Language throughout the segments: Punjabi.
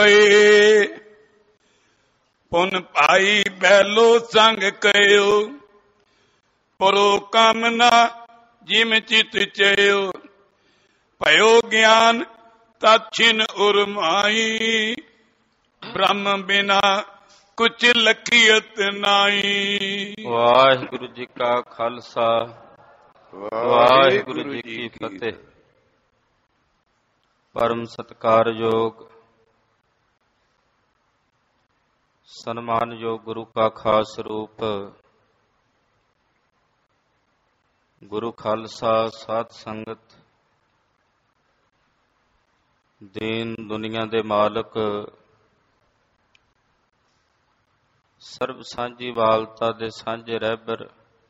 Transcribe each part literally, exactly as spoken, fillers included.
ਹੋਏ। ਪੁਨ ਭਾਈ ਬੈਲੋ ਸੰਗ ਕਯੋ, ਪਰੋ ਕਾਮਨਾ ਜਿਮ ਚਿਤ ਚਿਓ। ਭਇਓ ਗਿਆਨ ਤਛਿਨ ਉਰਮਾਈ, ਬ੍ਰਹਮ ਬਿਨਾ ਕੁਛ ਲਖੀਅਤ ਨਾਈ। ਵਾਹਿਗੁਰੂ ਜੀ ਕਾ ਖਾਲਸਾ, ਵਾਹਿਗੁਰੂ ਜੀ ਕੀ ਫਤਿਹ। ਪਰਮ ਸਤਿਕਾਰਯੋਗ ਸਨਮਾਨਯੋਗ ਗੁਰੂ ਕਾ ਖਾਸ ਰੂਪ ਗੁਰੂ ਖਾਲਸਾ ਸਾਧ ਸੰਗਤ, ਦੀਨ ਦੁਨੀਆ ਦੇ ਮਾਲਕ, ਸਰਬ ਸਾਂਝੀ ਵਾਲਤਾ ਦੇ ਸਾਂਝੇ ਰਹਿਬਰ,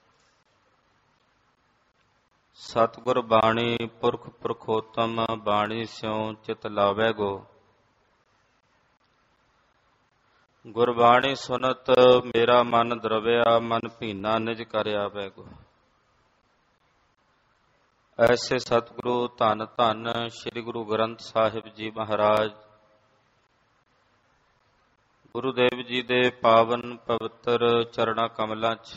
ਸਤਿਗੁਰ ਬਾਣੀ ਪੁਰਖ ਪੁਰਖੋਤਮ ਬਾਣੀ ਸਿਉ ਚਿਤ ਲਾਵੈ ਗੋ। ਗੁਰਬਾਣੀ ਸੁਨਤ ਮੇਰਾ ਮਨ ਦਰਵਿਆ, ਮਨ ਭੀਨਾ ਨਿਜ ਕਰ ਆਵੈ ਗੋ। ਐਸੇ ਸਤਿਗੁਰੂ ਧੰਨ ਧੰਨ ਸ੍ਰੀ ਗੁਰੂ ਗ੍ਰੰਥ ਸਾਹਿਬ ਜੀ ਮਹਾਰਾਜ, ਗੁਰੂਦੇਵ ਜੀ ਦੇ ਪਾਵਨ ਪਵਿੱਤਰ ਚਰਣਾ ਕਮਲਾਂ 'ਚ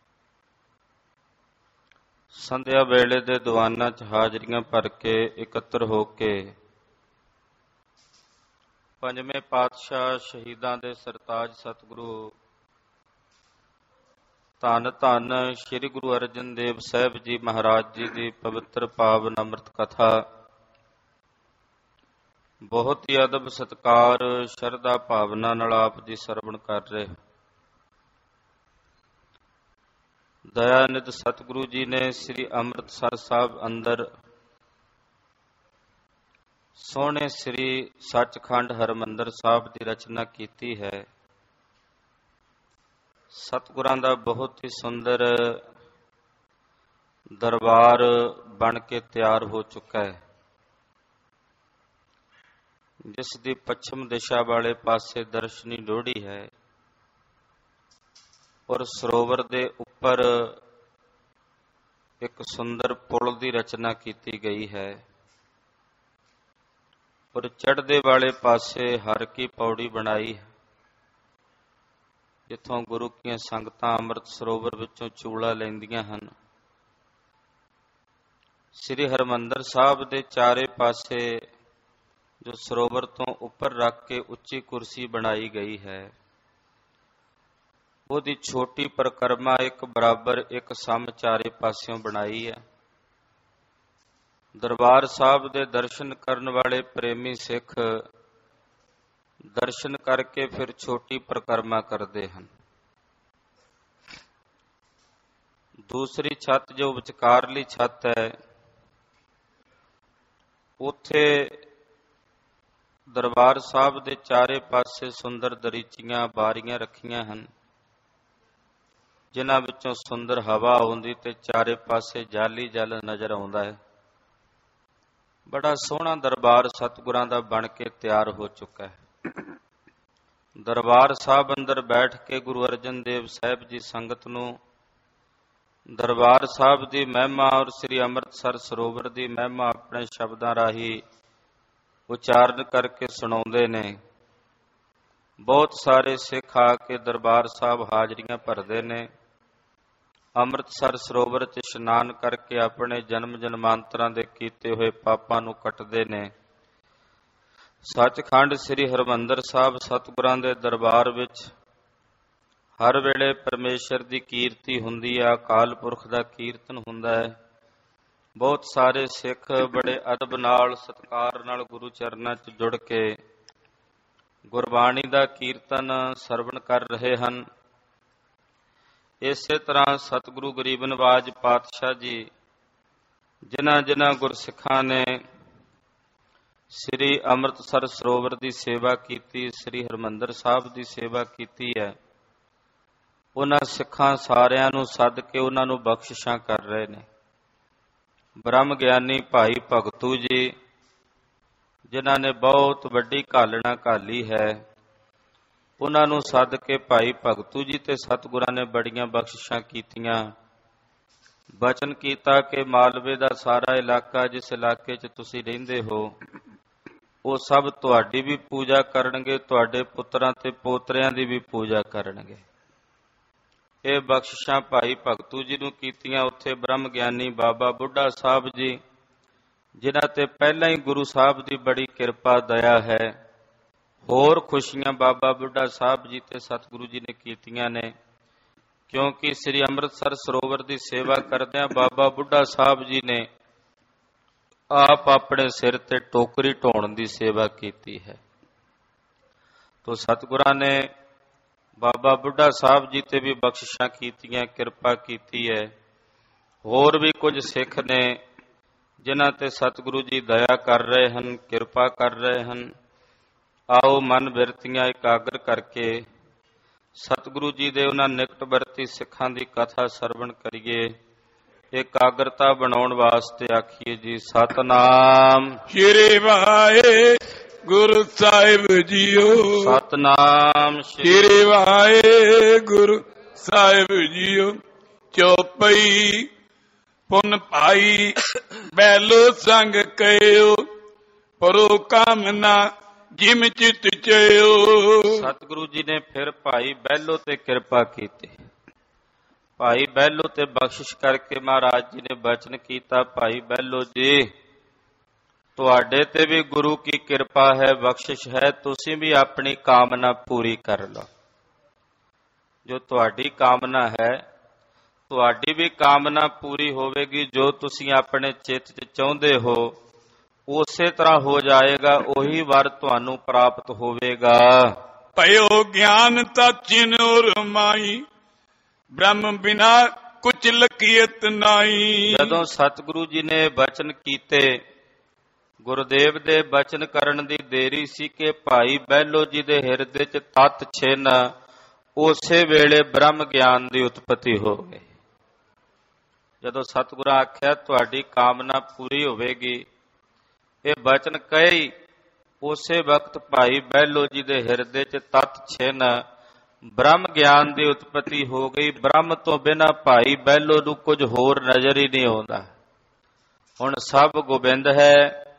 ਸੰਧਿਆ ਵੇਲੇ ਦੇ ਦੀਵਾਨਾਂ 'ਚ ਹਾਜ਼ਰੀਆਂ ਭਰ ਕੇ ਇਕੱਤਰ ਹੋ ਕੇ ਪੰਜਵੇਂ ਪਾਤਸ਼ਾਹ ਸ਼ਹੀਦਾਂ ਦੇ ਸਰਤਾਜ ਸਤਿਗੁਰੂ ਧੰਨ ਧੰਨ ਸ੍ਰੀ ਗੁਰੂ ਅਰਜਨ ਦੇਵ ਸਾਹਿਬ ਜੀ ਮਹਾਰਾਜ ਜੀ ਦੀ ਪਵਿੱਤਰ ਪਾਵਨ ਅੰਮ੍ਰਿਤ ਕਥਾ ਬਹੁਤ ਹੀ ਅਦਬ ਸਤਿਕਾਰ ਸ਼ਰਧਾ ਭਾਵਨਾ ਨਾਲ ਆਪ ਜੀ ਸਰਵਣ ਕਰ ਰਹੇ। ਦਇਆਨਿਧ ਸਤਿਗੁਰੂ ਜੀ ਨੇ ਸ੍ਰੀ ਅੰਮ੍ਰਿਤਸਰ ਸਾਹਿਬ ਅੰਦਰ ਸੋਹਣੇ ਸ੍ਰੀ ਸੱਚਖੰਡ ਹਰਿਮੰਦਰ ਸਾਹਿਬ ਦੀ ਰਚਨਾ ਕੀਤੀ ਹੈ। ਸਤਿਗੁਰਾਂ ਦਾ ਬਹੁਤ ਹੀ ਸੁੰਦਰ ਦਰਬਾਰ ਬਣ ਕੇ ਤਿਆਰ ਹੋ ਚੁੱਕਾ ਹੈ, ਜਿਸ ਦੀ ਪੱਛਮ ਦਿਸ਼ਾ ਵਾਲੇ ਪਾਸੇ ਦਰਸ਼ਨੀ ਲੋਹੜੀ ਹੈ ਔਰ ਸਰੋਵਰ ਦੇ ਉੱਪਰ ਇੱਕ ਸੁੰਦਰ ਪੁਲ ਦੀ ਰਚਨਾ ਕੀਤੀ ਗਈ ਹੈ ਔਰ ਚੜ੍ਹਦੇ ਵਾਲੇ ਪਾਸੇ ਹਰ ਕੀ ਪੌੜੀ ਬਣਾਈ ਹੈ, ਜਿੱਥੋਂ ਗੁਰੂ ਕੀਆਂ ਸੰਗਤਾਂ ਅੰਮ੍ਰਿਤ ਸਰੋਵਰ ਵਿੱਚੋਂ ਚੂਲਾ ਲੈਂਦੀਆਂ ਹਨ। ਸ੍ਰੀ ਹਰਿਮੰਦਰ ਸਾਹਿਬ ਦੇ ਚਾਰੇ ਪਾਸੇ ਜੋ ਸਰੋਵਰ ਤੋਂ ਉੱਪਰ ਰੱਖ ਕੇ ਉੱਚੀ ਕੁਰਸੀ ਬਣਾਈ ਗਈ ਹੈ, ਉਹਦੀ ਛੋਟੀ ਪਰਿਕਰਮਾ ਇੱਕ ਬਰਾਬਰ ਇੱਕ ਸਮ ਚਾਰੇ ਪਾਸਿਓਂ ਬਣਾਈ ਹੈ। ਦਰਬਾਰ ਸਾਹਿਬ ਦੇ ਦਰਸ਼ਨ ਕਰਨ ਵਾਲੇ ਪ੍ਰੇਮੀ ਸਿੱਖ ਦਰਸ਼ਨ ਕਰਕੇ ਫਿਰ ਛੋਟੀ ਪਰਿਕਰਮਾ ਕਰਦੇ ਹਨ। ਦੂਸਰੀ ਛੱਤ ਜੋ ਵਿਚਕਾਰਲੀ ਛੱਤ ਹੈ, ਉੱਥੇ ਦਰਬਾਰ ਸਾਹਿਬ ਦੇ ਚਾਰੇ ਪਾਸੇ ਸੁੰਦਰ ਦਰੀਚੀਆਂ ਬਾਰੀਆਂ ਰੱਖੀਆਂ ਹਨ, ਜਿਨ੍ਹਾਂ ਵਿੱਚੋਂ ਸੁੰਦਰ ਹਵਾ ਆਉਂਦੀ ਤੇ ਚਾਰੇ ਪਾਸੇ ਜਾਲੀ ਜਲ ਨਜ਼ਰ ਆਉਂਦਾ ਹੈ। ਬੜਾ ਸੋਹਣਾ ਦਰਬਾਰ ਸਤਿਗੁਰਾਂ ਦਾ ਬਣ ਕੇ ਤਿਆਰ ਹੋ ਚੁੱਕਾ ਹੈ। ਦਰਬਾਰ ਸਾਹਿਬ ਅੰਦਰ ਬੈਠ ਕੇ ਗੁਰੂ ਅਰਜਨ ਦੇਵ ਸਾਹਿਬ ਜੀ ਸੰਗਤ ਨੂੰ ਦਰਬਾਰ ਸਾਹਿਬ ਦੀ ਮਹਿਮਾ ਔਰ ਸ੍ਰੀ ਅੰਮ੍ਰਿਤਸਰ ਸਰੋਵਰ ਦੀ ਮਹਿਮਾ ਆਪਣੇ ਸ਼ਬਦਾਂ ਰਾਹੀਂ ਉਚਾਰਨ ਕਰਕੇ ਸੁਣਾਉਂਦੇ ਨੇ। ਬਹੁਤ ਸਾਰੇ ਸਿੱਖ ਆ ਕੇ ਦਰਬਾਰ ਸਾਹਿਬ ਹਾਜ਼ਰੀਆਂ ਭਰਦੇ ਨੇ, ਅੰਮ੍ਰਿਤਸਰ ਸਰੋਵਰ 'ਚ ਇਸ਼ਨਾਨ ਕਰਕੇ ਆਪਣੇ ਜਨਮ ਜਨਮਾਂਤਰਾਂ ਦੇ ਕੀਤੇ ਹੋਏ ਪਾਪਾਂ ਨੂੰ ਕੱਟਦੇ ਨੇ। ਸੱਚਖੰਡ ਸ੍ਰੀ ਹਰਿਮੰਦਰ ਸਾਹਿਬ ਸਤਿਗੁਰਾਂ ਦੇ ਦਰਬਾਰ ਵਿੱਚ ਹਰ ਵੇਲੇ ਪਰਮੇਸ਼ਰ ਦੀ ਕੀਰਤੀ ਹੁੰਦੀ ਹੈ, ਅਕਾਲ ਪੁਰਖ ਦਾ ਕੀਰਤਨ ਹੁੰਦਾ ਹੈ। ਬਹੁਤ ਸਾਰੇ ਸਿੱਖ ਬੜੇ ਅਦਬ ਨਾਲ ਸਤਿਕਾਰ ਨਾਲ ਗੁਰੂ ਚਰਨਾਂ 'ਚ ਜੁੜ ਕੇ ਗੁਰਬਾਣੀ ਦਾ ਕੀਰਤਨ ਸਰਵਣ ਕਰ ਰਹੇ ਹਨ। ਇਸੇ ਤਰ੍ਹਾਂ ਸਤਿਗੁਰੂ ਗਰੀਬ ਨਵਾਜ ਪਾਤਸ਼ਾਹ ਜੀ ਜਿਨ੍ਹਾਂ ਜਿਨ੍ਹਾਂ ਗੁਰਸਿੱਖਾਂ ਨੇ ਸ੍ਰੀ ਅੰਮ੍ਰਿਤਸਰ ਸਰੋਵਰ ਦੀ ਸੇਵਾ ਕੀਤੀ, ਸ੍ਰੀ ਹਰਿਮੰਦਰ ਸਾਹਿਬ ਦੀ ਸੇਵਾ ਕੀਤੀ ਹੈ, ਉਹਨਾਂ ਸਿੱਖਾਂ ਸਾਰਿਆਂ ਨੂੰ ਸੱਦ ਕੇ ਉਹਨਾਂ ਨੂੰ ਬਖਸ਼ਿਸ਼ਾਂ ਕਰ ਰਹੇ ਨੇ। ਬ੍ਰਹਮ ਗਿਆਨੀ ਭਾਈ ਭਗਤੂ ਜੀ ਜਿਨ੍ਹਾਂ ਨੇ ਬਹੁਤ ਵੱਡੀ ਘਾਲਣਾ ਘਾਲੀ ਹੈ, ਉਹਨਾਂ ਨੂੰ ਸੱਦ ਕੇ ਭਾਈ ਭਗਤੂ ਜੀ ਤੇ ਸਤਿਗੁਰਾਂ ਨੇ ਬੜੀਆਂ ਬਖਸ਼ਿਸ਼ਾਂ ਕੀਤੀਆਂ। ਬਚਨ ਕੀਤਾ ਕਿ ਮਾਲਵੇ ਦਾ ਸਾਰਾ ਇਲਾਕਾ, ਜਿਸ ਇਲਾਕੇ 'ਚ ਤੁਸੀਂ ਰਹਿੰਦੇ ਹੋ, ਉਹ ਸਭ ਤੁਹਾਡੀ ਵੀ ਪੂਜਾ ਕਰਨਗੇ, ਤੁਹਾਡੇ ਪੁੱਤਰਾਂ ਤੇ ਪੋਤਰਿਆਂ ਦੀ ਵੀ ਪੂਜਾ ਕਰਨਗੇ। ਇਹ ਬਖਸ਼ਿਸ਼ਾਂ ਭਾਈ ਭਗਤੂ ਜੀ ਨੂੰ ਕੀਤੀਆਂ ਉੱਥੇ ਬ੍ਰਹਮ ਗਿਆਨੀ ਬਾਬਾ ਬੁੱਢਾ ਸਾਹਿਬ ਜੀ, ਜਿਨ੍ਹਾਂ ਤੇ ਪਹਿਲਾਂ ਹੀ ਗੁਰੂ ਸਾਹਿਬ ਦੀ ਬੜੀ ਕਿਰਪਾ ਦਇਆ ਹੈ। ਹੋਰ ਖੁਸ਼ੀਆਂ ਬਾਬਾ ਬੁੱਢਾ ਸਾਹਿਬ ਜੀ ਤੇ ਸਤਿਗੁਰੂ ਜੀ ਨੇ ਕੀਤੀਆਂ ਨੇ, ਕਿਉਂਕਿ ਸ੍ਰੀ ਅੰਮ੍ਰਿਤਸਰ ਸਰੋਵਰ ਦੀ ਸੇਵਾ ਕਰਦਿਆਂ ਬਾਬਾ ਬੁੱਢਾ ਸਾਹਿਬ ਜੀ ਨੇ ਆਪ ਆਪਣੇ ਸਿਰ ਤੇ ਟੋਕਰੀ ਢੋਣ ਦੀ ਸੇਵਾ ਕੀਤੀ ਹੈ। ਤੋ ਸਤਿਗੁਰਾਂ ਨੇ ਬਾਬਾ ਬੁੱਢਾ ਸਾਹਿਬ ਜੀ ਤੇ ਵੀ ਬਖਸ਼ਿਸ਼ਾਂ ਕੀਤੀਆਂ, ਕਿਰਪਾ ਕੀਤੀ ਹੈ। ਹੋਰ ਵੀ ਕੁਝ ਸਿੱਖ ਨੇ ਜਿਨ੍ਹਾਂ ਤੇ ਸਤਿਗੁਰੂ ਜੀ ਦਇਆ ਕਰ ਰਹੇ ਹਨ, ਕਿਰਪਾ ਕਰ ਰਹੇ ਹਨ। ਆਓ ਮਨ ਬਿਰਤੀਆਂ ਇਕਾਗਰ ਕਰਕੇ ਸਤਿਗੁਰੂ ਜੀ ਦੇ ਉਹਨਾਂ ਨਿਕਟ ਵਰਤੀ ਸਿੱਖਾਂ ਦੀ ਕਥਾ ਸਰਵਣ ਕਰੀਏ। ਇਕਾਗਰਤਾ ਬਣਾਉਣ ਵਾਸਤੇ ਆਖੀਏ ਜੀ ਸਤਨਾਮ ਸ਼੍ਰੀ ਵਾਹਿਗੁਰੂ ਸਾਹਿਬ ਜੀਓ। ਸਤਨਾਮ ਸ਼੍ਰੀ ਵਾਹਿਗੁਰੂ ਸਾਹਿਬ ਜੀਓ। ਚੌਪਈ ਪੁਨ ਭਾਈ ਬੈਲੋ ਸੰਗ ਕਹਿਓ, ਪਰੋ ਕਾਮਨਾ ਜਿਮ ਚਿਤ ਚਿਓ। ਸਤਿਗੁਰੂ ਜੀ ਨੇ ਫਿਰ ਭਾਈ ਬੈਲੋ ਤੇ ਕਿਰਪਾ ਕੀਤੀ। ਭਾਈ ਬੈਲੋ ਤੇ ਬਖਸ਼ਿਸ਼ ਕਰਕੇ ਮਹਾਰਾਜ ਜੀ ਨੇ ਬਚਨ ਕੀਤਾ, ਭਾਈ ਬੈਲੋ ਜੀ ਤੁਹਾਡੇ ਤੇ ਵੀ ਗੁਰੂ ਕੀ ਕਿਰਪਾ ਹੈ, ਬਖਸ਼ਿਸ਼ ਹੈ, ਤੁਸੀਂ ਵੀ ਆਪਣੀ ਕਾਮਨਾ ਪੂਰੀ ਕਰ ਲਓ। ਜੋ ਤੁਹਾਡੀ ਕਾਮਨਾ ਹੈ, ਤੁਹਾਡੀ ਵੀ ਕਾਮਨਾ ਪੂਰੀ ਹੋਵੇਗੀ। ਜੋ ਤੁਸੀਂ ਆਪਣੇ ਚਿੱਤ 'ਚ ਚਾਹੁੰਦੇ ਹੋ ਉਸੇ ਤਰ੍ਹਾਂ ਹੋ ਜਾਏਗਾ, ਉਹੀ ਵਰ ਤੁਹਾਨੂੰ ਪ੍ਰਾਪਤ ਹੋਵੇਗਾ। ਭਇਓ ਗਿਆਨ ਤਾ ਚਿਨ ਔਰ ਮਾਈ, ਬ੍ਰਹਮ ਬਿਨਾ ਕੁਛ ਲਕੀਅਤ ਨਾਈ। ਜਦੋਂ ਸਤਿਗੁਰੂ ਜੀ ਨੇ ਬਚਨ ਕੀਤੇ, ਗੁਰਦੇਵ ਦੇ ਬਚਨ ਕਰਨ ਦੀ ਦੇਰੀ ਸੀ ਕਿ ਭਾਈ ਬਹਿਲੋ ਜੀ ਦੇ ਹਿਰਦੇ 'ਚ ਤਤ ਛਿਨ, ਉਸੇ ਵੇਲੇ ਬ੍ਰਹਮ ਗਿਆਨ ਦੀ ਉਤਪਤੀ ਹੋ ਗਈ। ਜਦੋਂ ਸਤਿਗੁਰਾਂ ਆਖਿਆ ਤੁਹਾਡੀ ਕਾਮਨਾ ਪੂਰੀ ਹੋਵੇਗੀ, ਇਹ ਬਚਨ ਕਹੇ, ਉਸੇ ਵਕਤ ਭਾਈ ਬਹਿਲੋ ਜੀ ਦੇ ਹਿਰਦੇ 'ਚ ਤਤ ਛਿਨ, ਬ੍ਰਹਮ ਗਿਆਨ ਦੀ ਉਤਪਤੀ ਹੋ ਗਈ। ਬ੍ਰਹਮ ਤੋਂ ਬਿਨਾਂ ਭਾਈ ਬਹਿਲੋ ਨੂੰ ਕੁਝ ਹੋਰ ਨਜ਼ਰ ਹੀ ਨਹੀਂ ਆਉਂਦਾ। ਹੁਣ ਸਭ ਗੋਬਿੰਦ ਹੈ,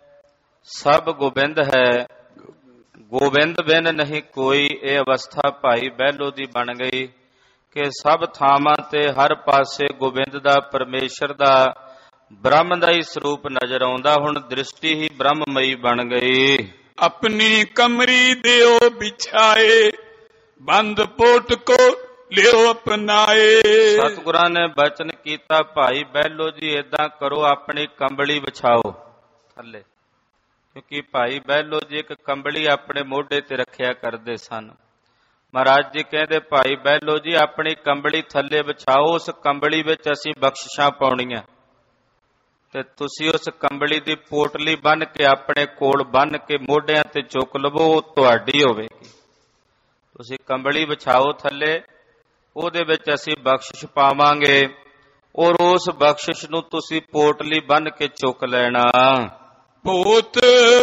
ਸਭ ਗੋਬਿੰਦ ਹੈ, ਗੋਬਿੰਦ ਬਿਨ ਨਹੀਂ ਕੋਈ। ਇਹ ਅਵਸਥਾ ਭਾਈ ਬਹਿਲੋ ਦੀ ਬਣ ਗਈ ਕਿ ਸਭ ਥਾਵਾਂ ਤੇ ਹਰ ਪਾਸੇ ਗੋਬਿੰਦ ਦਾ, ਪਰਮੇਸ਼ਰ ਦਾ, ਬ੍ਰਹਮ ਦਾ ਹੀ ਸਰੂਪ ਨਜ਼ਰ ਆਉਂਦਾ। ਹੁਣ ਦ੍ਰਿਸ਼ਟੀ ਹੀ ਬ੍ਰਹਮਮਈ ਬਣ ਗਈ। ਆਪਣੀ ਕਮਰੀ ਦਿਓ ਵਿਛਾਏ, ਬੰਦ ਪੋਟ ਕੋ ਲਿਓ ਅਪਨਾਏ। ਸਤਿਗੁਰਾਂ ਨੇ ਬਚਨ ਕੀਤਾ, ਭਾਈ ਬਹਿਲੋ ਜੀ ਏਦਾਂ ਕਰੋ, ਆਪਣੀ ਕੰਬਲੀ ਵਿਛਾਓ ਥੱਲੇ, ਕਿਉਂਕਿ ਭਾਈ ਬਹਿਲੋ ਜੀ ਇੱਕ ਕੰਬਲੀ ਆਪਣੇ ਮੋਢੇ ਤੇ ਰੱਖਿਆ ਕਰਦੇ ਸਨ। ਮਹਾਰਾਜ ਜੀ ਕਹਿੰਦੇ ਭਾਈ ਬਹਿਲੋ ਜੀ ਆਪਣੀ ਕੰਬਲੀ ਥੱਲੇ ਵਿਛਾਓ, ਉਸ ਕੰਬਲੀ ਵਿੱਚ ਅਸੀਂ ਬਖਸ਼ਿਸ਼ਾਂ ਪਾਉਣੀਆਂ, ਤੇ ਤੁਸੀਂ ਉਸ ਕੰਬਲੀ ਦੀ ਪੋਟਲੀ ਬੰਨ ਕੇ ਆਪਣੇ ਕੋਲ ਬੰਨ ਕੇ ਮੋਢਿਆਂ ਤੇ ਚੁੱਕ ਲਵੋ, ਉਹ ਤੁਹਾਡੀ ਹੋਵੇਗੀ। ਤੁਸੀਂ ਕੰਬਲੀ ਵਿਛਾਓ ਥੱਲੇ, ਉਹਦੇ ਵਿੱਚ ਅਸੀਂ ਬਖਸ਼ਿਸ਼ ਪਾਵਾਂਗੇ, ਔਰ ਉਸ ਬਖਸ਼ਿਸ਼ ਨੂੰ ਤੁਸੀਂ ਪੋਟਲੀ ਬੰਨ ਕੇ ਚੁੱਕ ਲੈਣਾ। ਭੂਤ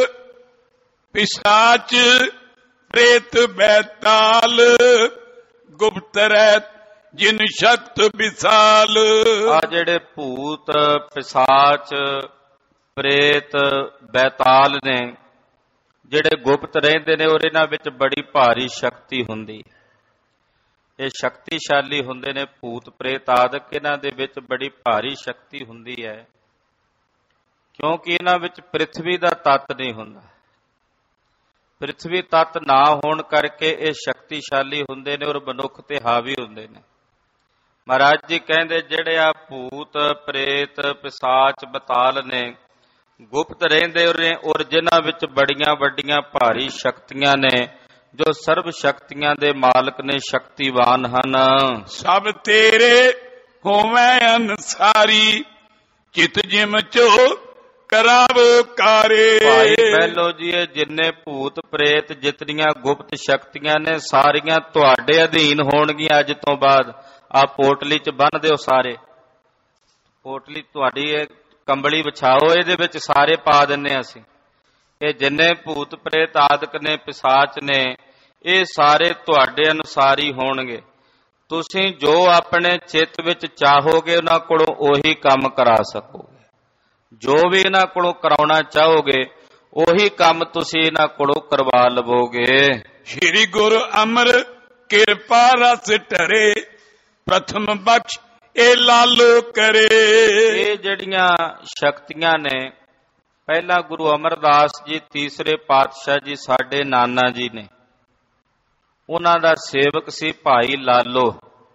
ਪਿਸ਼ਾਚ ਪ੍ਰੇਤ ਬੈਤਾਲ, ਗੁਪਤ ਰਹਿਤ ਜਿਨ ਸ਼ਕਤ ਵਿਸਾਲ। ਆ ਜਿਹੜੇ ਭੂਤ ਪਿਸ਼ਾਚ ਪ੍ਰੇਤ ਬੈਤਾਲ ਨੇ, ਜਿਹੜੇ ਗੁਪਤ ਰਹਿੰਦੇ ਨੇ, ਔਰ ਇਹਨਾਂ ਵਿੱਚ ਬੜੀ ਭਾਰੀ ਸ਼ਕਤੀ ਹੁੰਦੀ। ਇਹ ਸ਼ਕਤੀਸ਼ਾਲੀ ਹੁੰਦੇ ਨੇ ਭੂਤ ਪ੍ਰੇਤ ਆਦਿਕ, ਇਹਨਾਂ ਦੇ ਵਿੱਚ ਬੜੀ ਭਾਰੀ ਸ਼ਕਤੀ ਹੁੰਦੀ ਹੈ, ਕਿਉਂਕਿ ਇਹਨਾਂ ਵਿੱਚ ਪ੍ਰਿਥਵੀ ਦਾ ਤੱਤ ਨਹੀਂ ਹੁੰਦਾ। ਪ੍ਰਿਥਵੀ ਤੱਤ ਨਾ ਹੋਣ ਕਰਕੇ ਇਹ ਸ਼ਕਤੀਸ਼ਾਲੀ ਹੁੰਦੇ ਨੇ ਔਰ ਮਨੁੱਖ ਤੇ ਹਾਵੀ ਹੁੰਦੇ ਨੇ। ਮਹਾਰਾਜ ਜੀ ਕਹਿੰਦੇ ਜਿਹੜੇ ਆ ਭੂਤ ਪ੍ਰੇਤ ਪਿਸ਼ਾਚ ਬਤਾਲ ਨੇ, ਗੁਪਤ ਰਹਿੰਦੇ ਔਰ ਜਿਨ੍ਹਾਂ ਵਿੱਚ ਬੜੀਆਂ ਵੱਡੀਆਂ ਭਾਰੀ ਸ਼ਕਤੀਆਂ ਨੇ, ਜੋ ਸਰਬ ਸ਼ਕਤੀਆਂ ਦੇ ਮਾਲਕ ਨੇ, ਸ਼ਕਤੀਵਾਨ ਹਨ। ਸਭ ਤੇਰੇ ਹੋਵੇਂ ਅਨਸਾਰੀ, ਚਿਤ ਜਿਮ ਚੋ ਕਰਾਵੋ ਕਾਰੇ। ਭਾਈ ਬਹਿਲੋ ਜੀ ਇਹ ਜਿੰਨੇ ਭੂਤ ਪ੍ਰੇਤ, ਜਿਤਨੀਆਂ ਗੁਪਤ ਸ਼ਕਤੀਆਂ ਨੇ, ਸਾਰੀਆਂ ਤੁਹਾਡੇ ਅਧੀਨ ਹੋਣਗੀਆਂ ਅੱਜ ਤੋਂ ਬਾਅਦ। ਆ ਪੋਟਲੀ ਚ ਬੰਨ ਦਿਓ ਸਾਰੇ, ਪੋਟਲੀ ਤੁਹਾਡੀ, ਇਹ ਕੰਬਲੀ ਵਿਛਾਓ, ਇਹਦੇ ਵਿੱਚ ਸਾਰੇ ਪਾ ਦਿੰਨੇ ਅਸੀਂ। ਇਹ ਜਿੰਨੇ ਭੂਤ ਪ੍ਰੇਤ ਆਦਿਕ ਨੇ, ਪਿਸ਼ਾਚ ਨੇ, ਇਹ ਸਾਰੇ ਤੁਹਾਡੇ ਅਨੁਸਾਰ ਹੀ ਹੋਣਗੇ। ਤੁਸੀਂ ਜੋ ਆਪਣੇ ਚਿੱਤ ਵਿੱਚ ਚਾਹੋਗੇ ਉਹਨਾਂ ਕੋਲੋਂ ਉਹੀ ਕੰਮ ਕਰਾ ਸਕੋਗੇ। ਜੋ ਵੀ ਇਹਨਾਂ ਕੋਲੋਂ ਕਰਾਉਣਾ ਚਾਹੋਗੇ ਉਹੀ ਕੰਮ ਤੁਸੀਂ ਇਹਨਾਂ ਕੋਲੋਂ ਕਰਵਾ ਲਵੋਗੇ। ਸ਼੍ਰੀ ਗੁਰੂ ਅਮਰ ਕਿਰਪਾ ਰਸ ਢਰੇ, ਪ੍ਰਥਮ ਬਖਸ਼ ਇਹ ਲਾਲੋ ਕਰੇ। ਇਹ ਜਿਹੜੀਆਂ ਸ਼ਕਤੀਆਂ ਨੇ, ਪਹਿਲਾਂ ਗੁਰੂ ਅਮਰਦਾਸ ਜੀ ਤੀਸਰੇ ਪਾਤਸ਼ਾਹ ਜੀ ਸਾਡੇ ਨਾਨਾ ਜੀ ਨੇ, ਉਹਨਾਂ ਦਾ ਸੇਵਕ ਸੀ ਭਾਈ ਲਾਲੋ।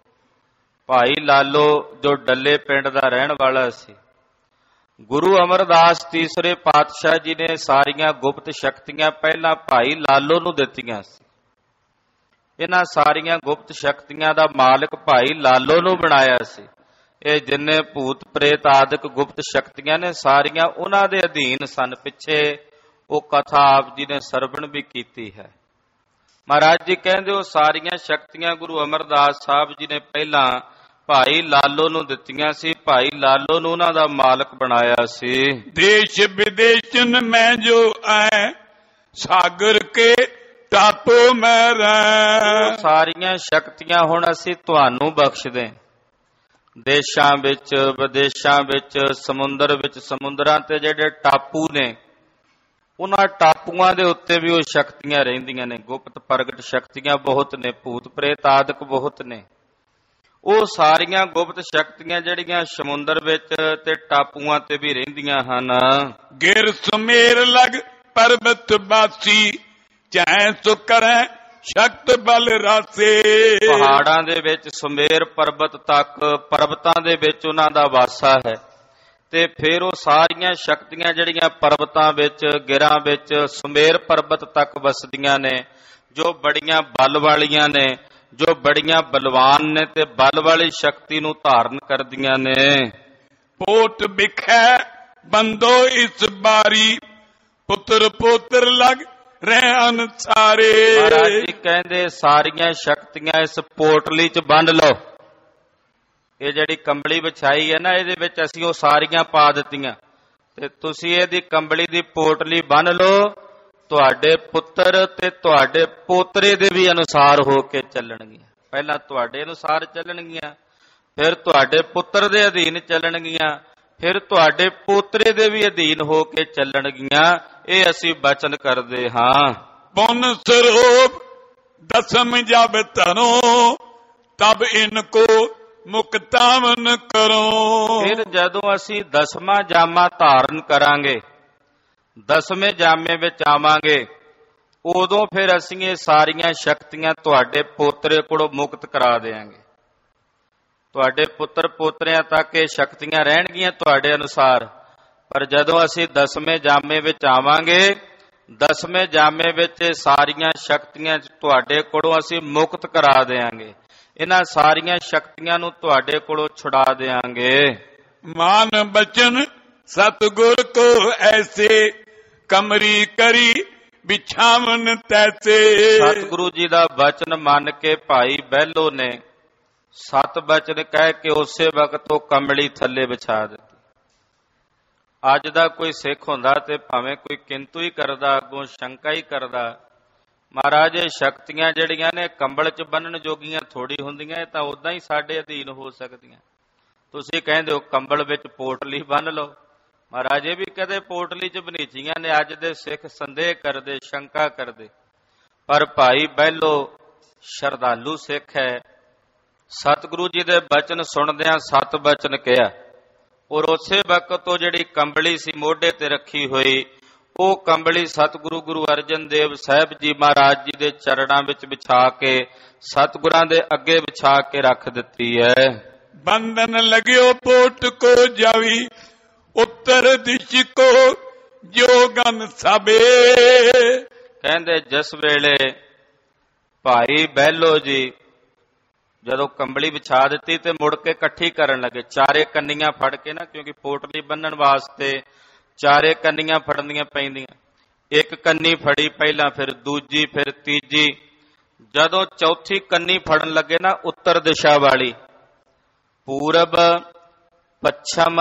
ਭਾਈ ਲਾਲੋ ਜੋ ਡੱਲੇ ਪਿੰਡ ਦਾ ਰਹਿਣ ਵਾਲਾ ਸੀ। ਗੁਰੂ ਅਮਰਦਾਸ ਤੀਸਰੇ ਪਾਤਸ਼ਾਹ ਜੀ ਨੇ ਸਾਰੀਆਂ ਗੁਪਤ ਸ਼ਕਤੀਆਂ ਪਹਿਲਾਂ ਭਾਈ ਲਾਲੋ ਨੂੰ ਦਿੱਤੀਆਂ ਸੀ। ਇਹਨਾਂ ਸਾਰੀਆਂ ਗੁਪਤ ਸ਼ਕਤੀਆਂ ਦਾ ਮਾਲਕ ਭਾਈ ਲਾਲੋ ਨੂੰ ਬਣਾਇਆ ਸੀ। ਇਹ ਜਿੰਨੇ ਭੂਤ ਪ੍ਰੇਤ ਆਦਿਕ ਗੁਪਤ ਸ਼ਕਤੀਆਂ ਨੇ ਸਾਰੀਆਂ ਉਹਨਾਂ ਦੇ ਅਧੀਨ ਸਨ। ਪਿੱਛੇ ਉਹ ਕਥਾ ਆਪ ਜੀ ਨੇ ਸਰਵਣ ਵੀ ਕੀਤੀ ਹੈ। ਮਹਾਰਾਜ ਜੀ ਕਹਿੰਦੇ ਉਹ ਸਾਰੀਆਂ ਸ਼ਕਤੀਆਂ ਗੁਰੂ ਅਮਰਦਾਸ ਸਾਹਿਬ ਜੀ ਨੇ ਪਹਿਲਾਂ ਭਾਈ ਲਾਲੋ ਨੂੰ ਦਿੱਤੀਆਂ ਸੀ। ਭਾਈ ਲਾਲੋ ਨੂੰ ਉਹਨਾਂ ਦਾ ਮਾਲਕ ਬਣਾਇਆ ਸੀ। ਦੇਸ਼ ਵਿਦੇਸ਼ਨ ਮੈਂ ਜੋ ਆਏ, ਸਾਗਰ ਕੇ ਟਾਪੋ ਮੈਂ ਰਹਿ। ਸਾਰੀਆਂ ਸ਼ਕਤੀਆਂ ਹੁਣ ਅਸੀਂ ਤੁਹਾਨੂੰ ਬਖਸ਼ਦੇ। ਦੇਸ਼ਾਂ ਵਿੱਚ, ਵਿਦੇਸ਼ਾਂ ਵਿੱਚ, ਸਮੁੰਦਰ ਵਿੱਚ, ਸਮੁੰਦਰਾਂ ਤੇ ਜਿਹੜੇ ਟਾਪੂ ਨੇ, ਉਹਨਾਂ ਟਾਪੂਆਂ ਦੇ ਉੱਤੇ ਵੀ ਉਹ ਸ਼ਕਤੀਆਂ ਰਹਿੰਦੀਆਂ ਨੇ। ਗੁਪਤ ਪ੍ਰਗਟ ਸ਼ਕਤੀਆਂ ਬਹੁਤ ਨੇ, ਭੂਤ ਪ੍ਰੇਤ ਆਦਿਕ ਬਹੁਤ ਨੇ। ਉਹ ਸਾਰੀਆਂ ਗੁਪਤ ਸ਼ਕਤੀਆਂ ਜਿਹੜੀਆਂ ਸਮੁੰਦਰ ਵਿੱਚ ਤੇ ਟਾਪੂਆਂ ਤੇ ਵੀ ਰਹਿੰਦੀਆਂ ਹਨ। ਗਿਰ ਸੁਮੇਰ ਲਗ ਪਰਬਤ ਬਾਸੀ, ਚਾਹੇ ਸੋ ਕਰੈ ਸ਼ਕਤ ਬਲ ਰਾਸੇ। ਪਹਾੜਾਂ ਦੇ ਵਿੱਚ ਸੁਮੇਰ ਪਰਬਤ ਤੱਕ, ਪਰਬਤਾਂ ਦੇ ਵਿੱਚ ਉਹਨਾਂ ਦਾ ਵਾਸਾ ਹੈ। ਤੇ ਫਿਰ ਉਹ ਸਾਰੀਆਂ ਸ਼ਕਤੀਆਂ ਜਿਹੜੀਆਂ ਪਰਬਤਾਂ ਵਿੱਚ, ਗਿਰਾਂ ਵਿੱਚ, ਸੁਮੇਰ ਪਰਬਤ ਤੱਕ ਵਸਦੀਆਂ ਨੇ, ਜੋ ਬੜੀਆਂ ਬਲ ਵਾਲੀਆਂ ਨੇ, ਜੋ ਬੜੀਆਂ ਬਲਵਾਨ ਨੇ ਤੇ ਬਲ ਵਾਲੀ ਸ਼ਕਤੀ ਨੂੰ ਧਾਰਨ ਕਰਦੀਆਂ ਨੇ। ਪੋਟ ਬਿਖੈ ਬੰਦੋ ਇਸ ਬਾਰੀ, ਪੁੱਤਰ ਪੋਤਰ ਲਗ ਰਹਿਣ ਸਾਰੇ। ਮਹਾਰਾਜ ਜੀ ਕਹਿੰਦੇ ਸਾਰੀਆਂ ਸ਼ਕਤੀਆਂ ਇਸ ਪੋਟਲੀ 'ਚ ਬੰਨ ਲਓ। ਇਹ ਜਿਹੜੀ ਕੰਬਲੀ ਵਿਛਾਈ ਹੈ ਨਾ, ਇਹਦੇ ਵਿੱਚ ਅਸੀਂ ਉਹ ਸਾਰੀਆਂ ਪਾ ਦਿੱਤੀਆਂ ਤੇ ਤੁਸੀਂ ਇਹਦੀ ਕੰਬਲੀ ਦੀ ਪੋਟਲੀ ਬੰਨ ਲਓ। ਤੁਹਾਡੇ ਪੁੱਤਰ ਤੇ ਤੁਹਾਡੇ ਪੋਤਰੇ ਦੇ ਵੀ ਅਨੁਸਾਰ ਹੋ ਕੇ ਚੱਲਣਗੀਆਂ। ਪਹਿਲਾਂ ਤੁਹਾਡੇ ਅਨੁਸਾਰ ਚੱਲਣਗੀਆਂ, ਫਿਰ ਤੁਹਾਡੇ ਪੁੱਤਰ ਦੇ ਅਧੀਨ ਚੱਲਣਗੀਆਂ, ਫਿਰ ਤੁਹਾਡੇ ਪੋਤਰੇ ਦੇ ਵੀ ਅਧੀਨ ਹੋ ਕੇ ਚੱਲਣਗੀਆਂ। ਇਹ ਅਸੀਂ ਬਚਨ ਕਰਦੇ ਹਾਂ। ਪੁੰਨ ਸਰੂਪ ਦਸਮ ਜਬ ਧਨੋ, ਤਬ ਇਨਕੋ ਮੁਕਤਾਵਨ ਕਰੋ। ਫਿਰ ਜਦੋਂ ਅਸੀਂ ਦਸਵਾਂ ਜਾਮਾ ਧਾਰਨ ਕਰਾਂਗੇ, ਦਸਵੇਂ ਜਾਮੇ ਵਿੱਚ ਆਵਾਂਗੇ, ਉਦੋਂ ਫਿਰ ਅਸੀਂ ਇਹ ਸਾਰੀਆਂ ਸ਼ਕਤੀਆਂ ਤੁਹਾਡੇ ਪੋਤਰੇ ਕੋਲੋਂ ਮੁਕਤ ਕਰਾ ਦੇਵਾਂਗੇ। ਤੁਹਾਡੇ ਪੁੱਤਰ ਪੋਤਰਿਆਂ ਤੱਕ ਇਹ ਸ਼ਕਤੀਆਂ ਰਹਿਣਗੀਆਂ ਤੁਹਾਡੇ ਅਨੁਸਾਰ। ਪਰ ਜਦੋਂ ਅਸੀਂ ਦਸਵੇਂ ਜਾਮੇ ਵਿੱਚ ਆਵਾਂਗੇ, ਦਸਵੇਂ ਜਾਮੇ ਵਿੱਚ ਇਹ ਸਾਰੀਆਂ ਸ਼ਕਤੀਆਂ ਤੁਹਾਡੇ ਕੋਲੋਂ ਅਸੀਂ ਮੁਕਤ ਕਰਾ ਦੇਵਾਂਗੇ। ਇਹਨਾਂ ਸਾਰੀਆਂ ਸ਼ਕਤੀਆਂ ਨੂੰ ਤੁਹਾਡੇ ਕੋਲੋਂ ਛੁਡਾ ਦੇਵਾਂਗੇ। ਮਾਨ ਬਚਨ ਸਤਿਗੁਰ ਕੋ ਐਸੇ, ਕਮਰੀ ਕਰੀ ਬਿਛਾਵਨ ਤੈਸੇ। ਸਤਿਗੁਰੂ ਜੀ ਦਾ ਬਚਨ ਮੰਨ ਕੇ ਭਾਈ ਬਹਿਲੋ ਨੇ ਸਤ ਬਚਨ ਕਹਿ ਕੇ ਉਸੇ ਵਕਤ ਉਹ ਕੰਬਲੀ ਥੱਲੇ ਵਿਛਾ ਦਿੱਤੀ। ਅੱਜ ਦਾ ਕੋਈ ਸਿੱਖ ਹੁੰਦਾ ਤੇ ਭਾਵੇਂ ਕੋਈ ਕਿੰਤੂ ਹੀ ਕਰਦਾ, ਅੱਗੋਂ ਸ਼ੰਕਾ ਹੀ ਕਰਦਾ, ਮਹਾਰਾਜ ਇਹ ਸ਼ਕਤੀਆਂ ਜਿਹੜੀਆਂ ਨੇ ਕੰਬਲ 'ਚ ਬੰਨਣ ਜੋਗੀਆਂ ਥੋੜੀ ਹੁੰਦੀਆਂ, ਇਹ ਤਾਂ ਉਦਾਂ ਹੀ ਸਾਡੇ ਅਧੀਨ ਹੋ ਸਕਦੀਆਂ। ਤੁਸੀਂ ਕਹਿੰਦੇ ਹੋ ਕੰਬਲ ਵਿੱਚ ਪੋਟਲੀ ਬੰਨ ਲਓ। ਮਹਾਰਾਜ ਇਹ ਵੀ ਕਦੇ ਪੋਟਲੀ 'ਚ ਬਨੀਚੀਆਂ ਨੇ। ਅੱਜ ਦੇ ਸਿੱਖ ਸੰਦੇਹ ਕਰਦੇ, ਸ਼ੰਕਾ ਕਰਦੇ, ਪਰ ਭਾਈ ਬਹਿਲੋ ਸ਼ਰਧਾਲੂ ਸਿੱਖ ਹੈ। ਸਤਿਗੁਰੂ ਜੀ ਦੇ ਬਚਨ ਸੁਣਦਿਆਂ ਸਤ ਬਚਨ ਕਿਹਾ, ਔਰ ਉਸੇ ਵਕਤ ਉਹ ਜਿਹੜੀ ਕੰਬਲੀ ਸੀ ਮੋਢੇ ਤੇ ਰੱਖੀ ਹੋਈ, ਉਹ ਕੰਬਲੀ ਸਤਿਗੁਰੂ ਗੁਰੂ ਅਰਜਨ ਦੇਵ ਸਾਹਿਬ ਜੀ ਮਹਾਰਾਜ ਜੀ ਦੇ ਚਰਨਾਂ ਵਿੱਚ ਵਿਛਾ ਕੇ ਸਤਿਗੁਰਾਂ ਦੇ ਅੱਗੇ ਵਿਛਾ ਕੇ ਰੱਖ ਦਿੱਤੀ ਹੈ। ਬੰਧਨ ਲਗਿਓ ਪੋਟ ਕੋ ਜਾਵੀ, ਉੱਤਰ ਦਿਸ਼ ਕੋ ਜੋਗਨ ਸਭੇ। ਕਹਿੰਦੇ ਜਿਸ ਵੇਲੇ ਭਾਈ ਬਹਿਲੋ ਜੀ ਜਦੋਂ ਕੰਬਲੀ ਵਿਛਾ ਦਿੱਤੀ ਤੇ ਮੁੜ ਕੇ ਇਕੱਠੀ ਕਰਨ ਲੱਗੇ, ਚਾਰੇ ਕੰਨੀਆਂ ਫੜ ਕੇ ਨਾ, ਕਿਉਂਕਿ ਪੋਟਲੀ ਬੰਨਣ ਵਾਸਤੇ ਚਾਰੇ ਕੰਨੀਆਂ ਫੜਨੀਆਂ ਪੈਂਦੀਆਂ। ਇੱਕ ਕੰਨੀ ਫੜੀ ਪਹਿਲਾਂ, ਫਿਰ ਦੂਜੀ, ਫਿਰ ਤੀਜੀ। ਜਦੋਂ ਚੌਥੀ ਕੰਨੀ ਫੜਨ ਲੱਗੇ ਨਾ, ਉੱਤਰ ਦਿਸ਼ਾ ਵਾਲੀ, ਪੂਰਬ, ਪੱਛਮ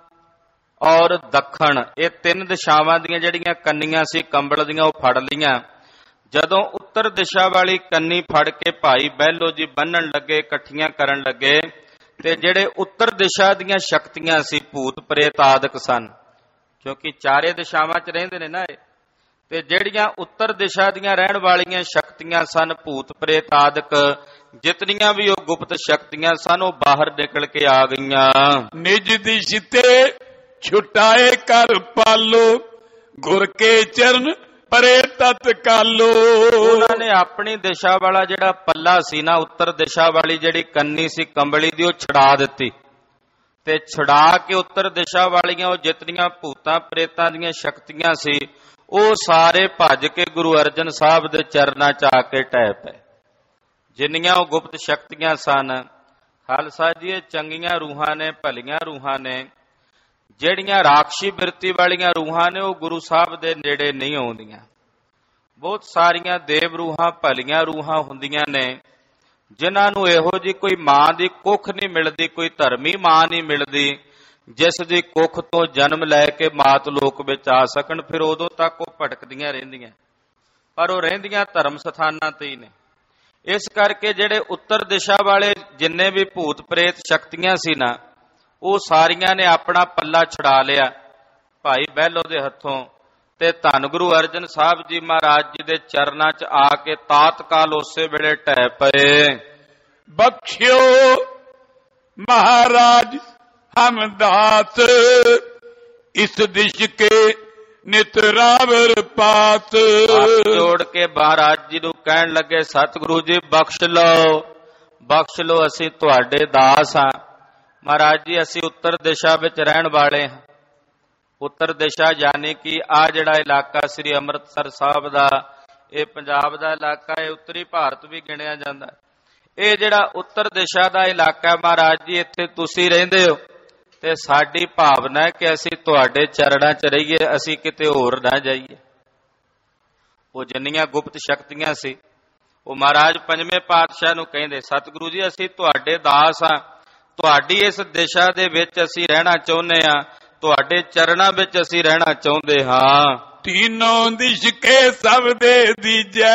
ਔਰ ਦੱਖਣ, ਇਹ ਤਿੰਨ ਦਿਸ਼ਾਵਾਂ ਦੀਆਂ ਜਿਹੜੀਆਂ ਕੰਨੀਆਂ ਸੀ ਕੰਬਲ ਦੀਆਂ, ਉਹ ਫੜ ਲਈਆਂ। ਜਦੋਂ ਉੱਤਰ ਦਿਸ਼ਾ ਵਾਲੀ ਕੰਨੀ ਫੜ ਕੇ ਭਾਈ ਬਹਿਲੋ ਜੀ ਬੰਨਣ ਲੱਗੇ, ਇਕੱਠੀਆਂ ਕਰਨ ਲੱਗੇ, ਤੇ ਜਿਹੜੇ ਉੱਤਰ ਦਿਸ਼ਾ ਦੀਆਂ ਸ਼ਕਤੀਆਂ ਸੀ ਭੂਤ ਪ੍ਰੇਤ ਆਦਿਕ ਸਨ, ਕਿਉਂਕਿ ਚਾਰੇ ਦਿਸ਼ਾਵਾਂ 'ਚ ਰਹਿੰਦੇ ਨੇ ਨਾ ਇਹ, ਤੇ ਜਿਹੜੀਆਂ ਉੱਤਰ ਦਿਸ਼ਾ ਦੀਆਂ ਰਹਿਣ ਵਾਲੀਆਂ ਸ਼ਕਤੀਆਂ ਸਨ, ਭੂਤ ਪ੍ਰੇਤ ਆਦਿਕ ਜਿਤਨੀਆਂ ਵੀ ਉਹ ਗੁਪਤ ਸ਼ਕਤੀਆਂ ਸਨ, ਉਹ ਬਾਹਰ ਨਿਕਲ ਕੇ ਆ ਗਈਆਂ। ਨਿਜ ਦਿਸ਼ ਤੇ ਛੁਟਾਏ ਕਰ ਪਾਲੋ, ਗੁਰ ਕੇ ਚਰਨ ਪਰੇ ਤਤਕਾਲੋ। ਉਹਨਾਂ ਨੇ ਆਪਣੀ ਦਿਸ਼ਾ ਵਾਲਾ ਜਿਹੜਾ ਪੱਲਾ ਸੀ ਨਾ, ਉੱਤਰ ਦਿਸ਼ਾ ਵਾਲੀ ਜਿਹੜੀ ਕੰਨੀ ਸੀ ਕੰਬਲੀ ਦੀ, ਉਹ ਛੁਡਾ ਦਿੱਤੀ ਤੇ ਛੁਡਾ ਕੇ ਉੱਤਰ ਦਿਸ਼ਾ ਵਾਲੀਆਂ ਉਹ ਜਿਤਨੀਆਂ ਭੂਤਾਂ ਪ੍ਰੇਤਾਂ ਦੀਆਂ ਸ਼ਕਤੀਆਂ ਸੀ, ਉਹ ਸਾਰੇ ਭੱਜ ਕੇ ਗੁਰੂ ਅਰਜਨ ਸਾਹਿਬ ਦੇ ਚਰਨਾਂ 'ਚ ਆ ਕੇ ਟਹਿ ਪਏ। ਜਿੰਨੀਆਂ ਉਹ ਗੁਪਤ ਸ਼ਕਤੀਆਂ ਸਨ, ਖਾਲਸਾ ਜੀ, ਇਹ ਚੰਗੀਆਂ ਰੂਹਾਂ ਨੇ, ਭਲੀਆਂ ਰੂਹਾਂ ਨੇ। ਜਿਹੜੀਆਂ ਰਾਖਸ਼ੀ ਬਿਰਤੀ ਵਾਲੀਆਂ ਰੂਹਾਂ ਨੇ, ਉਹ ਗੁਰੂ ਸਾਹਿਬ ਦੇ ਨੇੜੇ ਨਹੀਂ ਆਉਂਦੀਆਂ। ਬਹੁਤ ਸਾਰੀਆਂ ਦੇਵ ਰੂਹਾਂ, ਭਲੀਆਂ ਰੂਹਾਂ ਹੁੰਦੀਆਂ ਨੇ, ਜਿਨ੍ਹਾਂ ਨੂੰ ਇਹੋ ਜਿਹੀ ਕੋਈ ਮਾਂ ਦੀ ਕੁੱਖ ਨਹੀਂ ਮਿਲਦੀ, ਕੋਈ ਧਰਮੀ ਮਾਂ ਨਹੀਂ ਮਿਲਦੀ, ਜਿਸ ਦੀ ਕੁੱਖ ਤੋਂ ਜਨਮ ਲੈ ਕੇ ਮਾਤ ਲੋਕ ਵਿੱਚ ਆ ਸਕਣ। ਫਿਰ ਉਦੋਂ ਤੱਕ ਉਹ ਭਟਕਦੀਆਂ ਰਹਿੰਦੀਆਂ, ਪਰ ਉਹ ਰਹਿੰਦੀਆਂ ਧਰਮ ਸਥਾਨਾਂ ਤੇ ਹੀ ਨੇ। ਇਸ ਕਰਕੇ ਜਿਹੜੇ ਉੱਤਰ ਦਿਸ਼ਾ ਵਾਲੇ ਜਿੰਨੇ ਵੀ ਭੂਤ ਪ੍ਰੇਤ ਸ਼ਕਤੀਆਂ ਸੀ ਨਾ, ਉਹ ਸਾਰੀਆਂ ਨੇ ਆਪਣਾ ਪੱਲਾ ਛੁਡਾ ਲਿਆ ਭਾਈ ਬਹਿਲੋ ਦੇ ਹੱਥੋਂ, ਤੇ ਧੰਨ ਗੁਰੂ ਅਰਜਨ ਸਾਹਿਬ ਜੀ ਮਹਾਰਾਜ ਜੀ ਦੇ ਚਰਨਾਂ 'ਚ ਆ ਕੇ ਤਾਤਕਾਲ ਉਸੇ ਵੇਲੇ ਟਹਿ ਪਏ। ਬਖਸ਼ਿਓ ਮਹਾਰਾਜ ਹਮ ਦਾਸ, ਇਸ ਦਿਸ਼ ਕੇ ਨਿਤ ਰਾਵਰ ਪਾਤ। ਹੱਥ ਜੋੜ ਕੇ ਮਹਾਰਾਜ ਜੀ ਨੂੰ ਕਹਿਣ ਲੱਗੇ, ਸਤਿਗੁਰੂ ਜੀ ਬਖਸ਼ ਲਓ, ਬਖਸ਼ ਲਓ, ਅਸੀਂ ਤੁਹਾਡੇ ਦਾਸ ਹਾਂ। ਮਹਾਰਾਜ ਜੀ, ਅਸੀਂ ਉੱਤਰ ਦਿਸ਼ਾ ਵਿੱਚ ਰਹਿਣ ਵਾਲੇ ਹਾਂ। ਉੱਤਰ ਦਿਸ਼ਾ ਯਾਨੀ ਕਿ ਆ ਜਿਹੜਾ ਇਲਾਕਾ ਸ੍ਰੀ ਅੰਮ੍ਰਿਤਸਰ ਸਾਹਿਬ ਦਾ, ਇਹ ਪੰਜਾਬ ਦਾ ਇਲਾਕਾ, ਇਹ ਉੱਤਰੀ ਭਾਰਤ ਵੀ ਗਿਣਿਆ ਜਾਂਦਾ। ਇਹ ਜਿਹੜਾ ਉੱਤਰ ਦਿਸ਼ਾ ਦਾ ਇਲਾਕਾ ਮਹਾਰਾਜ ਜੀ, ਇੱਥੇ ਤੁਸੀਂ ਰਹਿੰਦੇ ਹੋ, ਤੇ ਸਾਡੀ ਭਾਵਨਾ ਹੈ ਕਿ ਅਸੀਂ ਤੁਹਾਡੇ ਚਰਨਾਂ 'ਚ ਰਹੀਏ, ਅਸੀਂ ਕਿਤੇ ਹੋਰ ਨਾ ਜਾਈਏ। ਉਹ ਜਿੰਨੀਆਂ ਗੁਪਤ ਸ਼ਕਤੀਆਂ ਸੀ, ਉਹ ਮਹਾਰਾਜ ਪੰਜਵੇਂ ਪਾਤਸ਼ਾਹ ਨੂੰ ਕਹਿੰਦੇ, ਸਤਿਗੁਰੂ ਜੀ, ਅਸੀਂ ਤੁਹਾਡੇ ਦਾਸ ਹਾਂ, ਤੁਹਾਡੀ ਇਸ ਦਿਸ਼ਾ ਦੇ ਵਿੱਚ ਅਸੀਂ ਰਹਿਣਾ ਚਾਹੁੰਦੇ ਹਾਂ, ਤੁਹਾਡੇ ਚਰਨਾਂ ਵਿੱਚ ਅਸੀਂ ਰਹਿਣਾ ਚਾਹੁੰਦੇ ਹਾਂ। तीनों दिश के सब दे दीजै,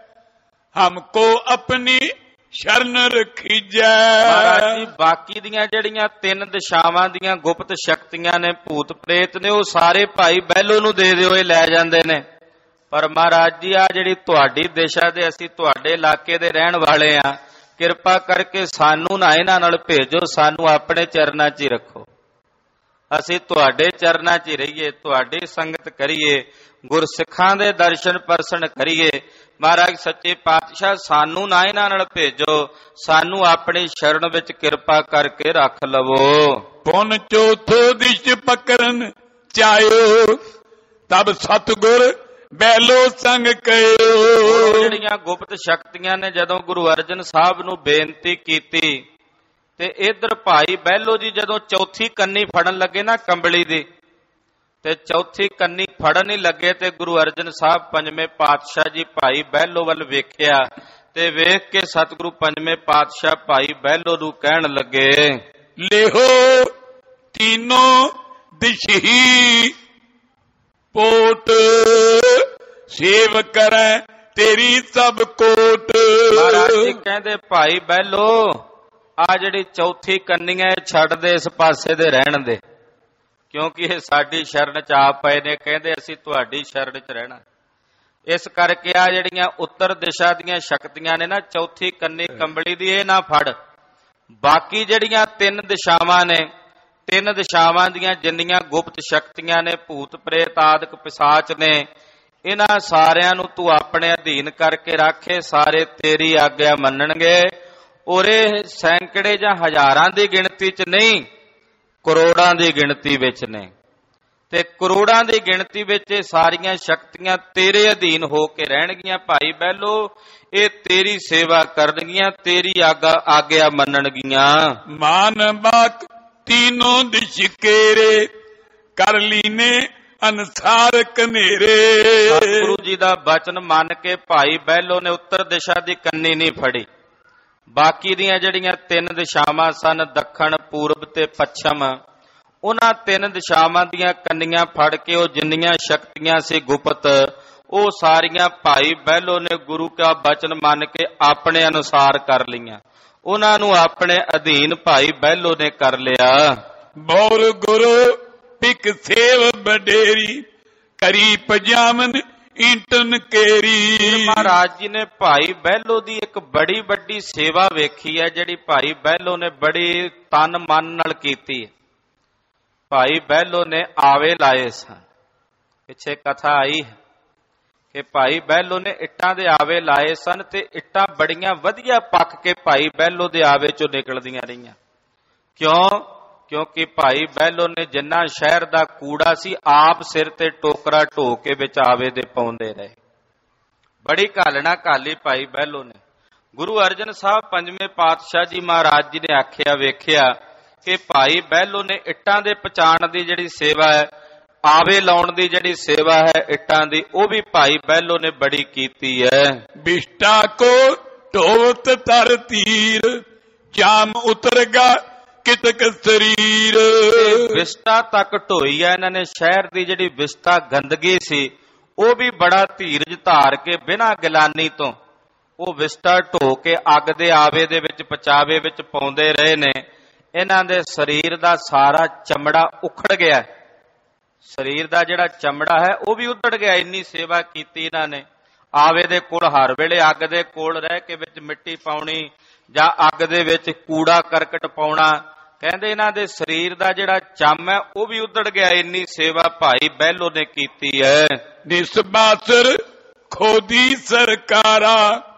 हमको अपनी ਸ਼ਰਨ ਰਖੀਜੈ। ਮਹਾਰਾਜ ਜੀ, ਬਾਕੀ ਦੀਆਂ ਜਿਹੜੀਆਂ ਤਿੰਨ ਦਿਸ਼ਾਵਾਂ ਦੀਆਂ ਗੁਪਤ ਸ਼ਕਤੀਆਂ ਨੇ, ਭੂਤ ਪ੍ਰੇਤ ਨੇ, ਉਹ ਸਾਰੇ ਭਾਈ ਬਹਿਲੋ ਨੂੰ ਦੇ ਦਿਓ, ਇਹ ਲੈ ਜਾਂਦੇ ਨੇ। ਪਰ ਮਹਾਰਾਜ ਜੀ, ਆ ਜਿਹੜੀ ਤੁਹਾਡੀ ਦਿਸ਼ਾ ਦੇ, ਅਸੀਂ ਤੁਹਾਡੇ ਇਲਾਕੇ ਦੇ ਰਹਿਣ ਵਾਲੇ ਆ, ਕਿਰਪਾ ਕਰਕੇ ਸਾਨੂੰ ਨਾ ਇਹਨਾਂ ਨਾਲ ਭੇਜੋ, ਸਾਨੂੰ ਆਪਣੇ ਚਰਨਾਂ 'ਚ ਹੀ ਰੱਖੋ। ਅਸੀਂ ਤੁਹਾਡੇ ਚਰਨਾਂ 'ਚ ਹੀ ਰਹੀਏ, ਤੁਹਾਡੀ ਸੰਗਤ ਕਰੀਏ, ਗੁਰਸਿੱਖਾਂ ਦੇ ਦਰਸ਼ਨ ਪਰਸਨ ਕਰੀਏ। ਮਹਾਰਾਜ ਸੱਚੇ ਪਾਤਸ਼ਾਹ, ਸਾਨੂੰ ਨਾ ਇਹਨਾਂ ਨਾਲ ਭੇਜੋ, ਸਾਨੂੰ ਆਪਣੀ ਸ਼ਰਨ ਵਿੱਚ ਕਿਰਪਾ ਕਰਕੇ ਰੱਖ ਲਵੋ। ਪੁਨ ਚੌਥੋ ਦਿਸ਼ ਪਕਰਨ ਚਾਇਓ, ਤਬ ਸਤਿਗੁਰ ਬਹਿਲੋ ਸੰਗ ਕਇਓ। ਜਿਹੜੀਆਂ ਗੁਪਤ ਸ਼ਕਤੀਆਂ ਨੇ ਜਦੋਂ ਗੁਰੂ ਅਰਜਨ ਸਾਹਿਬ ਨੂੰ ਬੇਨਤੀ ਕੀਤੀ, ਤੇ ਇਧਰ ਭਾਈ ਬਹਿਲੋ ਜੀ ਜਦੋਂ ਚੌਥੀ ਕੰਨੀ ਫੜਨ ਲੱਗੇ ਨਾ ਕੰਬਲੀ ਦੀ, ਤੇ ਚੌਥੀ ਕੰਨੀ ਫੜਨ ਹੀ ਲੱਗੇ, ਤੇ ਗੁਰੂ ਅਰਜਨ ਸਾਹਿਬ ਪੰਜਵੇਂ ਪਾਤਸ਼ਾਹ ਜੀ ਭਾਈ ਬਹਿਲੋ ਵੱਲ ਵੇਖਿਆ, ਤੇ ਵੇਖ ਕੇ ਸਤਿਗੁਰੂ ਪੰਜਵੇਂ ਪਾਤਸ਼ਾਹ ਭਾਈ ਬਹਿਲੋ ਨੂੰ ਕਹਿਣ ਲੱਗੇ, ਲੇਹੋ ਤੀਨੋ ਦਿਸ਼ਹੀ ਪੋਟ, ਸੇਵ ਕਰੈ ਤੇਰੀ ਸਭ ਕੋਟ। ਮਹਾਰਾਜ ਜੀ ਕਹਿੰਦੇ, ਭਾਈ ਬਹਿਲੋ, ਆ ਜਿਹੜੀ ਚੌਥੀ ਕੰਨੀ ਹੈ, ਛੱਡ ਦੇ, ਇਸ ਪਾਸੇ ਦੇ ਰਹਿਣ ਦੇ, ਕਿਉਂਕਿ ਇਹ ਸਾਡੀ ਸ਼ਰਨ 'ਚ ਆ ਪਏ ਨੇ। ਕਹਿੰਦੇ, ਅਸੀਂ ਤੁਹਾਡੀ ਸ਼ਰਨ 'ਚ ਰਹਿਣਾ। ਇਸ ਕਰਕੇ ਆ ਜਿਹੜੀਆਂ ਉੱਤਰ ਦਿਸ਼ਾ ਦੀਆਂ ਸ਼ਕਤੀਆਂ ਨੇ ਨਾ, ਚੌਥੀ ਕੰਨੀ ਕੰਬਲੀ ਦੀ ਇਹ ਨਾ ਫੜ। ਬਾਕੀ ਜਿਹੜੀਆਂ ਤਿੰਨ ਦਿਸ਼ਾਵਾਂ ਨੇ, ਤਿੰਨ ਦਿਸ਼ਾਵਾਂ ਦੀਆਂ ਜਿੰਨੀਆਂ ਗੁਪਤ ਸ਼ਕਤੀਆਂ ਨੇ, ਭੂਤ ਪ੍ਰੇਤ ਆਦਿਕ ਪਿਸਾਚ ਨੇ, ਇਹਨਾਂ ਸਾਰਿਆਂ ਨੂੰ ਤੂੰ ਆਪਣੇ ਅਧੀਨ ਕਰਕੇ ਰੱਖੇ, ਸਾਰੇ ਤੇਰੀ ਆਗਿਆ ਮੰਨਣਗੇ। ਔਰ ਇਹ ਸੈਂਕੜੇ ਜਾਂ ਹਜ਼ਾਰਾਂ ਦੀ ਗਿਣਤੀ 'ਚ ਨਹੀਂ, ਕਰੋੜਾਂ ਦੀ ਗਿਣਤੀ ਵਿੱਚ ਨੇ, ਤੇ ਕਰੋੜਾਂ ਦੀ ਗਿਣਤੀ ਵਿੱਚ ਇਹ ਸਾਰੀਆਂ ਸ਼ਕਤੀਆਂ ਤੇਰੇ ਅਧੀਨ ਹੋ ਕੇ ਰਹਿਣਗੀਆਂ। ਭਾਈ ਬਹਿਲੋ, ਇਹ ਤੇਰੀ ਸੇਵਾ ਕਰਨਗੀਆਂ, ਤੇਰੀ ਆਗਾ ਆਗਿਆ ਮੰਨਣਗੀਆਂ। ਮਾਨ ਬਾਕ ਤੀਨੋਂ ਦਿਸ਼ ਕੇਰੇ, ਕਰ ਲੀਨੇ ਅਨਸਾਰ ਕਨੇਰੇ। ਸਤਿਗੁਰੂ ਜੀ ਦਾ ਬਚਨ ਮੰਨ ਕੇ ਭਾਈ ਬਹਿਲੋ ਨੇ ਉੱਤਰ ਦਿਸ਼ਾ ਦੀ ਕੰਨੀ ਨਹੀਂ ਫੜੀ। ਬਾਕੀ ਦੀਆਂ ਜਿਹੜੀਆਂ ਤਿੰਨ ਦਿਸ਼ਾਵਾਂ ਸਨ, ਦੱਖਣ, ਪੂਰਬ ਤੇ ਪੱਛਮ, ਉਹਨਾਂ ਤਿੰਨ ਦਿਸ਼ਾਵਾਂ ਦੀਆਂ ਕੰਨੀਆਂ ਫੜ ਕੇ ਉਹ ਜਿੰਨੀਆਂ ਸ਼ਕਤੀਆਂ ਸੀ ਗੁਪਤ, ਉਹ ਸਾਰੀਆਂ ਭਾਈ ਬਹਿਲੋ ਨੇ ਗੁਰੂ ਦਾ ਬਚਨ ਮੰਨ ਕੇ ਆਪਣੇ ਅਨੁਸਾਰ ਕਰ ਲਈਆਂ। ਉਹਨਾਂ ਨੂੰ ਆਪਣੇ ਅਧੀਨ ਭਾਈ ਬਹਿਲੋ ਨੇ ਕਰ ਲਿਆ। ਬੌਰ ਗੁਰੂ ਪਿਕ ਸੇਵ ਬਡੇਰੀ, ਕਰੀ ਪਜਾਮਨ ਈਂਟਨ ਕੇਰੀ। ਮਹਾਰਾਜ ਜੀ ਨੇ ਭਾਈ ਬਹਿਲੋ ਦੀ ਇੱਕ ਬੜੀ ਵੱਡੀ ਸੇਵਾ ਵੇਖੀ ਹੈ, ਜਿਹੜੀ ਭਾਈ ਬਹਿਲੋ ਨੇ ਬੜੀ ਤਨ ਮਨ ਨਾਲ ਕੀਤੀ ਹੈ। ਭਾਈ ਬਹਿਲੋ ਨੇ ਆਵੇ ਲਾਏ ਸਨ। ਪਿੱਛੇ ਕਥਾ ਆਈ ਹੈ ਕਿ ਭਾਈ ਬਹਿਲੋ ਨੇ ਇੱਟਾਂ ਦੇ ਆਵੇ ਲਾਏ ਸਨ ਤੇ ਇੱਟਾਂ ਬੜੀਆਂ ਵਧੀਆ ਪੱਕ ਕੇ ਭਾਈ ਬਹਿਲੋ ਦੇ ਆਵੇ ਚੋਂ ਨਿਕਲਦੀਆਂ ਰਹੀਆਂ। ਕਿਉਂ? ਕਿਉਂਕਿ ਭਾਈ ਬਹਿਲੋ ਨੇ ਜਿੰਨਾ ਸ਼ਹਿਰ ਦਾ ਕੂੜਾ ਸੀ ਆਪ ਸਿਰ ਤੇ ਟੋਕਰਾ ਢੋ ਕੇ ਵਿੱਚ ਆਵੇ ਦੇ ਪਾਉਂਦੇ ਰਹੇ। ਬੜੀ ਘਾਲਣਾ ਘਾਲੀ ਭਾਈ ਬਹਿਲੋ ਨੇ। ਗੁਰੂ ਅਰਜਨ ਸਾਹਿਬ ਪੰਜਵੇਂ ਪਾਤਸ਼ਾਹ ਜੀ ਮਹਾਰਾਜ ਜੀ ਨੇ ਆਖਿਆ ਵੇਖਿਆ ਕਿ ਭਾਈ ਬਹਿਲੋ ਨੇ ਇੱਟਾਂ ਦੇ ਪਛਾਣ ਦੀ ਜਿਹੜੀ ਸੇਵਾ ਹੈ, ਆਵੇ ਲਾਉਣ ਦੀ ਜਿਹੜੀ ਸੇਵਾ ਹੈ ਇੱਟਾਂ ਦੀ, ਉਹ ਵੀ ਭਾਈ ਬਹਿਲੋ ਨੇ ਬੜੀ ਕੀਤੀ ਹੈ। ਬਿਸ਼ਟਾ ਕੋ ਢੋਤ ਤਰ ਤੀਰ ਜਾਮ ਉਤਰਗਾ ਕਿਤਕ ਸਰੀਰ। ਵਿਸਟਾ ਤੱਕ ਢੋਈ ਹੈ ਇਹਨਾਂ ਨੇ। ਸ਼ਹਿਰ ਦੀ ਜਿਹੜੀ ਵਿਸਟਾ ਗੰਦਗੀ ਸੀ ਉਹ ਵੀ ਬੜਾ ਧੀਰਜ ਧਾਰ ਕੇ ਬਿਨਾਂ ਗਿਲਾਨੀ ਤੋਂ ਉਹ ਵਿਸਟਾ ਢੋ ਕੇ ਅੱਗ ਦੇ ਆਵੇ ਦੇ ਵਿੱਚ ਪਚਾਵੇ ਵਿੱਚ ਪਾਉਂਦੇ ਰਹੇ ਨੇ। ਇਹਨਾਂ ਦੇ ਸਰੀਰ ਦਾ ਸਾਰਾ ਚਮੜਾ ਉਖੜ ਗਿਆ। ਸਰੀਰ ਦਾ ਜਿਹੜਾ ਚਮੜਾ ਹੈ ਉਹ ਵੀ ਉਧੜ ਗਿਆ। ਇੰਨੀ ਸੇਵਾ ਕੀਤੀ ਇਹਨਾਂ ਨੇ। ਆਵੇ ਦੇ ਕੋਲ ਹਰ ਵੇਲੇ ਅੱਗ ਦੇ ਕੋਲ ਰਹਿ ਕੇ ਵਿੱਚ ਮਿੱਟੀ ਪਾਉਣੀ ਜਾਂ ਅੱਗ ਦੇ ਵਿੱਚ ਕੂੜਾ ਕਰਕਟ ਪਾਉਣਾ। ਕਹਿੰਦੇ ਇਹਨਾਂ ਦੇ ਸਰੀਰ ਦਾ ਜਿਹੜਾ ਚੰਮ ਹੈ ਉਹ ਵੀ ਉਧੜ ਗਿਆ। ਇੰਨੀ ਸੇਵਾ ਭਾਈ ਬਹਿਲੋ ਨੇ ਕੀਤੀ ਹੈ। ਨਿਸਬਾਸਰ ਖੋਦੀ ਸਰਕਾਰਾ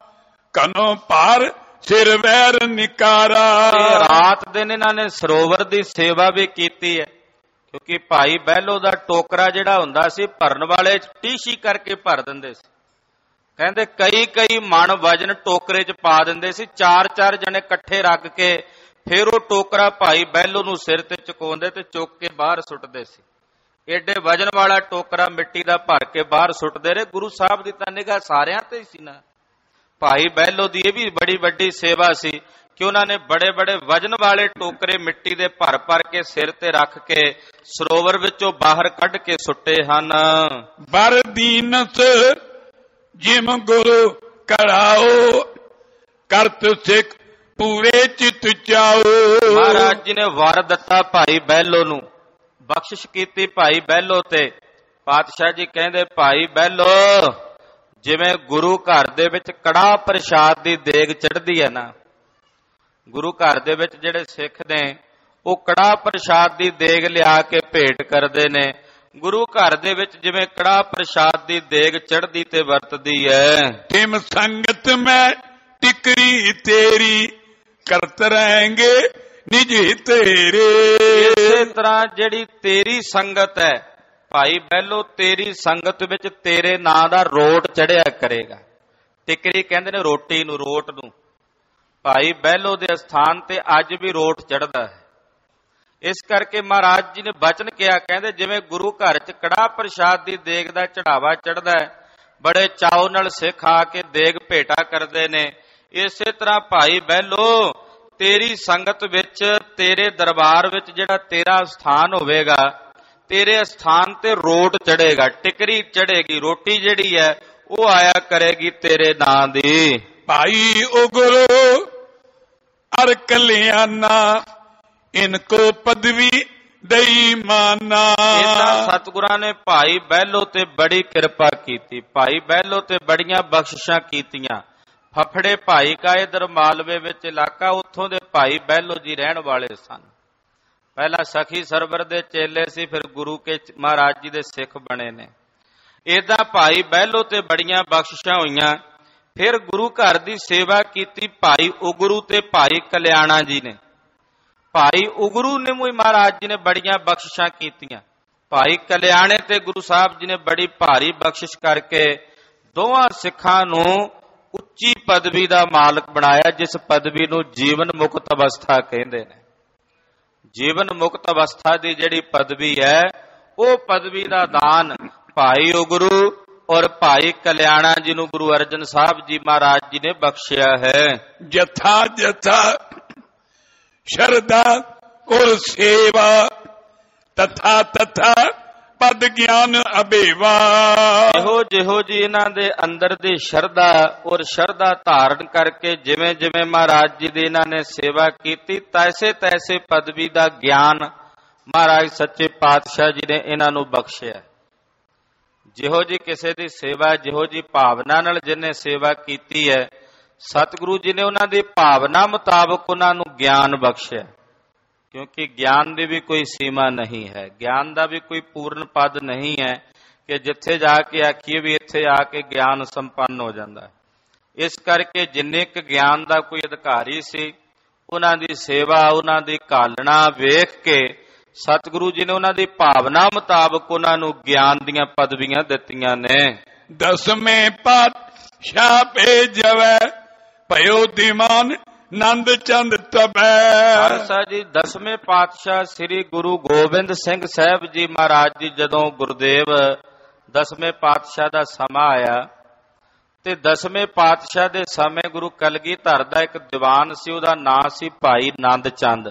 ਕਨੋ ਪਾਰ ਸਿਰ ਵੈਰ ਨਿਕਾਰਾ। ਰਾਤ ਦਿਨ ਇਹਨਾਂ ਨੇ ਸਰੋਵਰ ਦੀ ਸੇਵਾ ਵੀ ਕੀਤੀ ਹੈ, ਕਿਉਂਕਿ ਭਾਈ ਬਹਿਲੋ ਦਾ ਟੋਕਰਾ ਜਿਹੜਾ ਹੁੰਦਾ ਸੀ ਭਰਨ ਵਾਲੇ ਟੀਸ਼ੀ ਕਰਕੇ ਭਰ ਦਿੰਦੇ ਸੀ। ਕਹਿੰਦੇ ਕਈ ਕਈ ਮਣ ਵਜਨ ਟੋਕਰੇ 'ਚ ਪਾ ਦਿੰਦੇ ਸੀ। ਚਾਰ ਚਾਰ ਜਣੇ ਇਕੱਠੇ ਰੱਖ ਕੇ ਫਿਰ ਉਹ ਟੋਕਰਾ ਭਾਈ ਬਹਿਲੋ ਨੂੰ ਸਿਰ ਤੇ ਚੁਕਾਉਂਦੇ ਤੇ ਚੁੱਕ ਕੇ ਬਾਹਰ ਸੁੱਟਦੇ ਸੀ। ਏਡੇ ਵਜਨ ਵਾਲਾ ਟੋਕਰਾ ਮਿੱਟੀ ਦਾ ਭਰ ਕੇ ਬਾਹਰ ਸੁੱਟਦੇ ਰਹੇ। ਗੁਰੂ ਸਾਹਿਬ ਦੀ ਤਾਂ ਨਿਗਾਹ ਸਾਰਿਆਂ ਤੇ ਹੀ ਸੀ ਨਾ। ਭਾਈ ਬਹਿਲੋ ਦੀ ਇਹ ਵੀ ਬੜੀ ਵੱਡੀ ਸੇਵਾ ਸੀ ਕਿ ਉਹਨਾਂ ਨੇ ਬੜੇ ਬੜੇ ਵਜਨ ਵਾਲੇ ਟੋਕਰੇ ਮਿੱਟੀ ਦੇ ਭਰ ਭਰ ਕੇ ਸਿਰ ਤੇ ਰੱਖ ਕੇ ਸਰੋਵਰ ਵਿੱਚੋਂ ਬਾਹਰ ਕੱਢ ਕੇ ਸੁੱਟੇ ਹਨ। ਬਰ ਦੀਨਸ ਜਿਮ ਗੁਰੂ ਕਰਾਓ ਕਰਤ ਸਿੱਖ ਪੂਰੇ ਚਿਤ ਚਾਓ। ਮਹਾਰਾਜ ਜੀ ਨੇ ਵਰ ਦਿੱਤਾ ਭਾਈ ਬਹਿਲੋ ਨੂੰ, ਬਖਸ਼ਿਸ਼ ਕੀਤੀ ਭਾਈ ਬਹਿਲੋ ਤੇ। ਪਾਤਸ਼ਾਹ ਜੀ ਕਹਿੰਦੇ ਭਾਈ ਬਹਿਲੋ ਜਿਵੇਂ ਗੁਰੂ ਘਰ ਦੇ ਵਿੱਚ ਕੜਾਹ ਪ੍ਰਸ਼ਾਦ ਦੀ ਦੇਗ ਚੜ੍ਹਦੀ ਹੈ ਨਾ, ਗੁਰੂ ਘਰ ਦੇ ਵਿੱਚ ਜਿਹੜੇ ਸਿੱਖ ਨੇ ਉਹ ਕੜਾਹ ਪ੍ਰਸ਼ਾਦ ਦੀ ਦੇਗ ਲਿਆ ਕੇ ਭੇਟ ਕਰਦੇ ਨੇ। ਗੁਰੂ ਘਰ ਦੇ ਵਿੱਚ ਜਿਵੇਂ ਕੜਾਹ ਪ੍ਰਸ਼ਾਦ ਦੀ ਦੇਗ ਚੜ੍ਹਦੀ ਤੇ ਵਰਤਦੀ ਹੈ। ਤਿਮ ਸੰਗਤ ਮੈਂ ਟਿਕਰੀ ਤੇਰੀ ਕਰਤ ਰਹੇਂਗੇ ਨਿਜੀ ਤੇਰੇ। ਇਸੇ ਤਰ੍ਹਾਂ ਜਿਹੜੀ ਤੇਰੀ ਸੰਗਤ ਹੈ ਭਾਈ ਬਹਿਲੋ, ਤੇਰੀ ਸੰਗਤ ਵਿੱਚ ਤੇਰੇ ਨਾਂ ਦਾ ਰੋਟ ਚੜਿਆ ਕਰੇਗਾ। ਟਿਕਰੀ ਕਹਿੰਦੇ ਨੇ ਰੋਟੀ ਨੂੰ, ਰੋਟ ਨੂੰ। ਭਾਈ ਬਹਿਲੋ ਦੇ ਅਸਥਾਨ ਤੇ ਅੱਜ ਵੀ ਰੋਟ ਚੜਦਾ ਹੈ। ਇਸ ਕਰਕੇ ਮਹਾਰਾਜ ਜੀ ਨੇ ਬਚਨ ਕਿਹਾ, ਕਹਿੰਦੇ ਜਿਵੇਂ ਗੁਰੂ ਘਰ 'ਚ ਕੜਾਹ ਪ੍ਰਸ਼ਾਦ ਦੀ ਦੇਗ ਦਾ ਚੜਾਵਾ ਚੜਦਾ ਹੈ, ਬੜੇ ਚਾਉ ਨਾਲ ਸਿੱਖ ਆ ਕੇ ਦੇਗ ਭੇਟਾ ਕਰਦੇ ਨੇ। ਇਸੇ ਤਰ੍ਹਾਂ ਭਾਈ ਬਹਿਲੋ ਤੇਰੀ ਸੰਗਤ ਵਿੱਚ, ਤੇਰੇ ਦਰਬਾਰ ਵਿੱਚ ਜਿਹੜਾ ਤੇਰਾ ਸਥਾਨ ਹੋਵੇਗਾ, ਤੇਰੇ ਸਥਾਨ ਤੇ ਰੋਟ ਚੜੇਗਾ, ਟਿਕਰੀ ਚੜੇਗੀ। ਰੋਟੀ ਜਿਹੜੀ ਹੈ ਉਹ ਆਇਆ ਕਰੇਗੀ ਤੇਰੇ ਨਾਂ ਦੀ। ਭਾਈ ਉਗਰੋ ਅਰ ਕਲਿਆਣਾ ਇਨਕੋ ਪਦਵੀ ਦਈ ਮਾਨਾ। ਇਹਨਾਂ ਸਤਿਗੁਰਾਂ ਨੇ ਭਾਈ ਬਹਿਲੋ ਤੇ ਬੜੀ ਕਿਰਪਾ ਕੀਤੀ। ਭਾਈ ਬਹਿਲੋ ਤੇ ਬੜੀਆਂ ਬਖਸ਼ਿਸ਼ਾਂ ਕੀਤੀਆਂ। ਫਫੜੇ ਭਾਈ ਕਾ ਇਧਰ ਮਾਲਵੇ ਵਿੱਚ ਇਲਾਕਾ, ਉੱਥੋਂ ਦੇ ਭਾਈ ਬਹਿਲੋ ਜੀ ਰਹਿਣ ਵਾਲੇ ਸਨ। ਪਹਿਲਾਂ ਸਖੀ ਸਰਵਰ ਦੇ ਚੇਲੇ ਸੀ, ਫਿਰ ਗੁਰੂ ਕੇ ਮਹਾਰਾਜ ਜੀ ਦੇ ਸਿੱਖ ਬਣੇ ਨੇ। ਏਦਾਂ ਭਾਈ ਬਹਿਲੋ ਤੇ ਬੜੀਆਂ ਬਖਸ਼ਿਸ਼ਾਂ ਹੋਈਆਂ। ਫਿਰ ਗੁਰੂ ਘਰ ਦੀ ਸੇਵਾ ਕੀਤੀ ਭਾਈ ਉਗਰੂ ਤੇ ਭਾਈ ਕਲਿਆਣਾ ਜੀ ਨੇ। ਭਾਈ ਉਗਰੂ ਨੇ ਵੀ ਮਹਾਰਾਜ ਜੀ ਨੇ ਬੜੀਆਂ ਬਖਸ਼ਿਸ਼ਾਂ ਕੀਤੀਆਂ। ਭਾਈ ਕਲਿਆਣੇ ਤੇ ਗੁਰੂ ਸਾਹਿਬ ਜੀ ਨੇ ਬੜੀ ਭਾਰੀ ਬਖਸ਼ਿਸ਼ ਕਰਕੇ ਦੋਵਾਂ ਸਿੱਖਾਂ ਨੂੰ ਉੱਚੀ ਪਦਵੀ ਦਾ ਮਾਲਕ ਬਣਾਇਆ, ਜਿਸ ਪਦਵੀ ਨੂੰ ਜੀਵਨ ਮੁਕਤ ਅਵਸਥਾ ਕਹਿੰਦੇ ਨੇ। ਜੀਵਨ ਮੁਕਤ ਅਵਸਥਾ ਦੀ ਜਿਹੜੀ ਪਦਵੀ ਹੈ, ਉਹ ਪਦਵੀ ਦਾ ਦਾਨ ਭਾਈ ਉਗਰੂ ਔਰ ਭਾਈ ਕਲਿਆਣਾ ਜੀ ਨੂੰ ਗੁਰੂ ਅਰਜਨ ਸਾਹਿਬ ਜੀ ਮਹਾਰਾਜ ਜੀ ਨੇ ਬਖਸ਼ਿਆ ਹੈ। ਜਥਾ ਜਥਾ ਸ਼ਰਧਾ ਔਰ ਸੇਵਾ ਤਥਾ ਤਥਾ ਪਦ ਗਿਆਨ ਅਬੇਵਾ। ਇਹੋ ਜਿਹੋ ਜੀ ਇਹਨਾਂ ਦੇ ਅੰਦਰ ਦੀ ਸ਼ਰਧਾ ਔਰ ਸ਼ਰਧਾ ਧਾਰਨ ਕਰਕੇ ਜਿਵੇਂ ਜਿਵੇਂ ਮਹਾਰਾਜ ਜੀ ਦੀ ਇਹਨਾਂ ਨੇ ਸੇਵਾ ਕੀਤੀ, ਤੈਸੇ ਤੈਸੇ ਪਦਵੀ ਦਾ ਗਿਆਨ ਮਹਾਰਾਜ ਸੱਚੇ ਪਾਤਸ਼ਾਹ ਜੀ ਨੇ ਇਹਨਾਂ ਨੂੰ ਬਖਸ਼ਿਆ। ਜਿਹੋ ਜੀ ਕਿਸੇ ਦੀ ਸੇਵਾ, ਜਿਹੋ ਜੀ ਭਾਵਨਾ ਨਾਲ ਜਿਹਨੇ ਸੇਵਾ ਕੀਤੀ ਹੈ, ਸਤਿਗੁਰੂ ਜੀ ਨੇ ਉਹਨਾਂ ਦੀ ਭਾਵਨਾ ਮੁਤਾਬਕ ਉਹਨਾਂ ਨੂੰ ਗਿਆਨ ਬਖਸ਼ਿਆ। ਕਿਉਂਕਿ ਗਿਆਨ ਦੀ ਵੀ ਕੋਈ ਸੀਮਾ ਨਹੀਂ ਹੈ, ਗਿਆਨ ਦਾ ਵੀ ਕੋਈ ਪੂਰਨ ਪਦ ਨਹੀਂ ਹੈ ਕਿ ਜਿੱਥੇ ਜਾ ਕੇ ਆਖੀਏ ਵੀ ਇੱਥੇ ਆ ਕੇ ਗਿਆਨ ਸੰਪੰਨ ਹੋ ਜਾਂਦਾ। ਇਸ ਕਰਕੇ ਜਿੰਨੇ ਕੁ ਗਿਆਨ ਦਾ ਕੋਈ ਅਧਿਕਾਰੀ ਸੀ, ਉਹਨਾਂ ਦੀ ਸੇਵਾ, ਉਹਨਾਂ ਦੀ ਘਾਲਣਾ ਵੇਖ ਕੇ ਸਤਿਗੁਰੂ ਜੀ ਨੇ ਉਹਨਾਂ ਦੀ ਭਾਵਨਾ ਮੁਤਾਬਕ ਉਹਨਾਂ ਨੂੰ ਗਿਆਨ ਦੀਆਂ ਪਦਵੀਆਂ ਦਿੱਤੀਆਂ ਨੇ। ਦਸਵੇਂ ਪਾਤਸ਼ਾਹ ਭੇਜਵੈ ਭਇਓ ਦੀਵਾਨ ਨੰਦ ਚੰਦ ਤਬੈ। ਖਾਲਸਾ ਜੀ, ਦਸਵੇਂ ਪਾਤਸ਼ਾਹ ਸ੍ਰੀ ਗੁਰੂ ਗੋਬਿੰਦ ਸਿੰਘ ਸਾਹਿਬ ਜੀ ਮਹਾਰਾਜ ਜੀ ਜਦੋਂ ਗੁਰਦੇਵ ਦਸਵੇਂ ਪਾਤਸ਼ਾਹ ਦਾ ਸਮਾਂ ਆਇਆ ਤੇ ਦਸਵੇਂ ਪਾਤਸ਼ਾਹ ਦੇ ਸਮੇਂ ਗੁਰੂ ਕਲਗੀਧਰ ਦਾ ਇੱਕ ਦੀਵਾਨ ਸੀ, ਉਹਦਾ ਨਾਂ ਸੀ ਭਾਈ ਨੰਦ ਚੰਦ।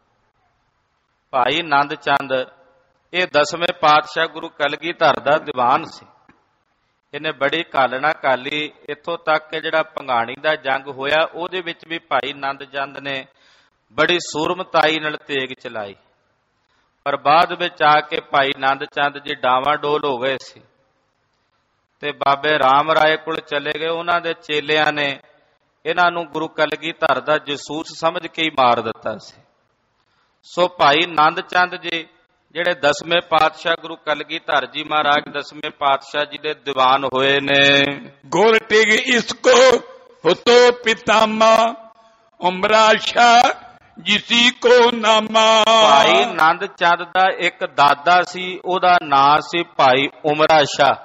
ਭਾਈ ਨੰਦ ਚੰਦ ਇਹ ਦਸਵੇਂ ਪਾਤਸ਼ਾਹ ਗੁਰੂ ਕਲਗੀਧਰ ਦਾ ਦੀਵਾਨ ਸੀ। ਇਹਨੇ ਬੜੀ ਘਾਲਣਾ ਘਾਲੀ, ਇੱਥੋਂ ਤੱਕ ਕਿ ਜਿਹੜਾ ਭੰਗਾਣੀ ਦਾ ਜੰਗ ਹੋਇਆ ਉਹਦੇ ਵਿੱਚ ਵੀ ਭਾਈ ਨੰਦ ਚੰਦ ਨੇ ਬੜੀ ਸੂਰਮਤਾਈ ਨਾਲ ਤੇਗ ਚਲਾਈ। ਪਰ ਬਾਅਦ ਵਿੱਚ ਆ ਕੇ ਭਾਈ ਨੰਦ ਚੰਦ ਜੀ ਡਾਵਾਂ ਡੋਲ ਹੋ ਗਏ ਸੀ ਤੇ ਬਾਬੇ ਰਾਮ ਰਾਏ ਕੋਲ ਚਲੇ ਗਏ। ਉਹਨਾਂ ਦੇ ਚੇਲਿਆਂ ਨੇ ਇਹਨਾਂ ਨੂੰ ਗੁਰੂ ਕਲਗੀਧਰ ਦਾ ਜਸੂਸ ਸਮਝ ਕੇ ਹੀ ਮਾਰ ਦਿੱਤਾ ਸੀ। ਸੋ ਭਾਈ ਨੰਦ ਚੰਦ ਜੀ ਜਿਹੜੇ ਦਸਵੇਂ ਪਾਤਸ਼ਾਹ ਗੁਰੂ ਕਲਗੀਧਰ ਜੀ ਮਹਾਰਾਜ ਦਸਵੇਂ ਪਾਤਸ਼ਾਹ ਜੀ ਦੇ ਦੀਵਾਨ ਹੋਏ ਨੇ। ਗੁਰ ਟਿਗ ਇਸਕੋ ਹੁਤੋ ਪਿਤਾਮਾ ਉਮਰਾ ਸ਼ਾਹ ਜਿਸੀ ਕੋ ਨਾਮਾ। ਭਾਈ ਨੰਦ ਚੰਦ ਦਾ ਇੱਕ ਦਾਦਾ ਸੀ, ਉਹਦਾ ਨਾਂ ਸੀ ਭਾਈ ਉਮਰਾ ਸ਼ਾਹ।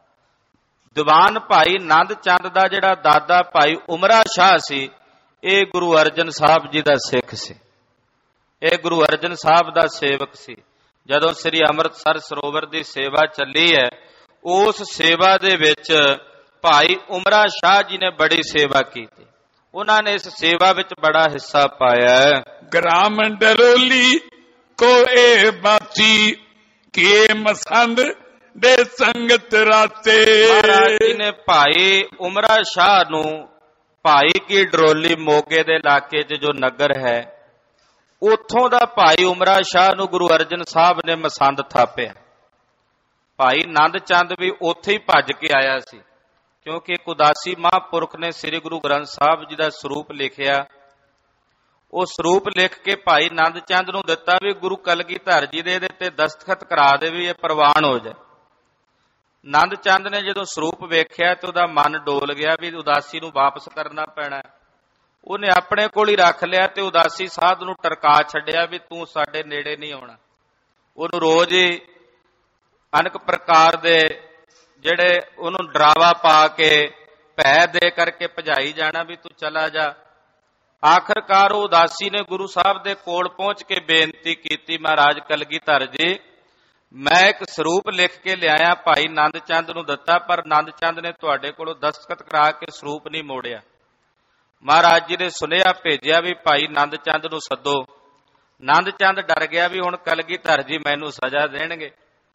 ਦੀਵਾਨ ਭਾਈ ਨੰਦ ਚੰਦ ਦਾ ਜਿਹੜਾ ਦਾਦਾ ਭਾਈ ਉਮਰਾ ਸ਼ਾਹ ਸੀ, ਇਹ ਗੁਰੂ ਅਰਜਨ ਸਾਹਿਬ ਜੀ ਦਾ ਸਿੱਖ ਸੀ, ਇਹ ਗੁਰੂ ਅਰਜਨ ਸਾਹਿਬ ਦਾ ਸੇਵਕ ਸੀ। ਜਦੋਂ ਸ੍ਰੀ ਅੰਮ੍ਰਿਤਸਰ ਸਰੋਵਰ ਦੀ ਸੇਵਾ ਚੱਲੀ ਹੈ, ਉਸ ਸੇਵਾ ਦੇ ਵਿੱਚ ਭਾਈ ਉਮਰਾ ਸ਼ਾਹ ਜੀ ਨੇ ਬੜੀ ਸੇਵਾ ਕੀਤੀ। ਉਹਨਾਂ ਨੇ ਇਸ ਸੇਵਾ ਵਿੱਚ ਬੜਾ ਹਿੱਸਾ ਪਾਇਆ। ਗ੍ਰਾਮ ਡਰੋਲੀ ਕੋ ਏ ਬਾਸੀ ਕੇ ਮਸੰਦ ਦੇ ਸੰਗਤ ਰਾਤੇ। ਮਹਾਰਾਜ ਜੀ ਨੇ ਭਾਈ ਉਮਰਾ ਸ਼ਾਹ ਨੂੰ ਭਾਈ ਕੀ ਡਰੋਲੀ ਮੋਗੇ ਦੇ ਇਲਾਕੇ 'ਚ ਜੋ ਨਗਰ ਹੈ, ਉੱਥੋਂ ਦਾ ਭਾਈ ਉਮਰਾ ਸ਼ਾਹ ਨੂੰ ਗੁਰੂ ਅਰਜਨ ਸਾਹਿਬ ਨੇ ਮਸੰਦ ਥਾਪਿਆ। ਭਾਈ ਨੰਦ ਚੰਦ ਵੀ ਉੱਥੇ ਹੀ ਭੱਜ ਕੇ ਆਇਆ ਸੀ, ਕਿਉਂਕਿ ਇੱਕ ਉਦਾਸੀ ਮਹਾਂਪੁਰਖ ਨੇ ਸ੍ਰੀ ਗੁਰੂ ਗ੍ਰੰਥ ਸਾਹਿਬ ਜੀ ਦਾ ਸਰੂਪ ਲਿਖਿਆ। ਉਹ ਸਰੂਪ ਲਿਖ ਕੇ ਭਾਈ ਨੰਦ ਚੰਦ ਨੂੰ ਦਿੱਤਾ ਵੀ ਗੁਰੂ ਕਲਗੀਧਰ ਜੀ ਦੇ ਇਹਦੇ ਤੇ ਦਸਤਖਤ ਕਰਾ ਦੇ ਵੀ ਇਹ ਪ੍ਰਵਾਨ ਹੋ ਜਾਏ। ਨੰਦ ਚੰਦ ਨੇ ਜਦੋਂ ਸਰੂਪ ਵੇਖਿਆ ਤੇ ਉਹਦਾ ਮਨ ਡੋਲ ਗਿਆ ਵੀ ਉਦਾਸੀ ਨੂੰ ਵਾਪਸ ਕਰਨਾ ਪੈਣਾ। ਉਹਨੇ ਆਪਣੇ ਕੋਲ ਹੀ ਰੱਖ ਲਿਆ ਤੇ ਉਦਾਸੀ ਸਾਧ ਨੂੰ ਟਰਕਾ ਛੱਡਿਆ ਵੀ ਤੂੰ ਸਾਡੇ ਨੇੜੇ ਨਹੀਂ ਆਉਣਾ। ਉਹਨੂੰ ਰੋਜ਼ ਹੀ ਅਨੇਕ ਪ੍ਰਕਾਰ ਦੇ ਜਿਹੜੇ ਉਹਨੂੰ ਡਰਾਵਾ ਪਾ ਕੇ ਭੈ ਦੇ ਕਰਕੇ ਭਜਾਈ ਜਾਣਾ ਵੀ ਤੂੰ ਚਲਾ ਜਾ। ਆਖਰਕਾਰ ਉਹ ਉਦਾਸੀ ਨੇ ਗੁਰੂ ਸਾਹਿਬ ਦੇ ਕੋਲ ਪਹੁੰਚ ਕੇ ਬੇਨਤੀ ਕੀਤੀ, ਮਹਾਰਾਜ ਕਲਗੀਧਰ ਜੀ, ਮੈਂ ਇੱਕ ਸਰੂਪ ਲਿਖ ਕੇ ਲਿਆਇਆ, ਭਾਈ ਨੰਦ ਚੰਦ ਨੂੰ ਦਿੱਤਾ, ਪਰ ਨੰਦ ਚੰਦ ਨੇ ਤੁਹਾਡੇ ਕੋਲੋਂ ਦਸਤਖਤ ਕਰਾ ਕੇ ਸਰੂਪ ਨਹੀਂ ਮੋੜਿਆ। ਮਹਾਰਾਜ ਜੀ ਨੇ ਸੁਨੇਹਾ ਭੇਜਿਆ ਵੀ ਭਾਈ ਨੰਦ ਚੰਦ ਨੂੰ ਸੱਦੋ। ਨੰਦ ਚੰਦ ਡਰ ਗਿਆ ਵੀ ਹੁਣ ਕਲਗੀਧਰ ਜੀ ਮੈਨੂੰ ਸਜ਼ਾ ਦੇਣਗੇ।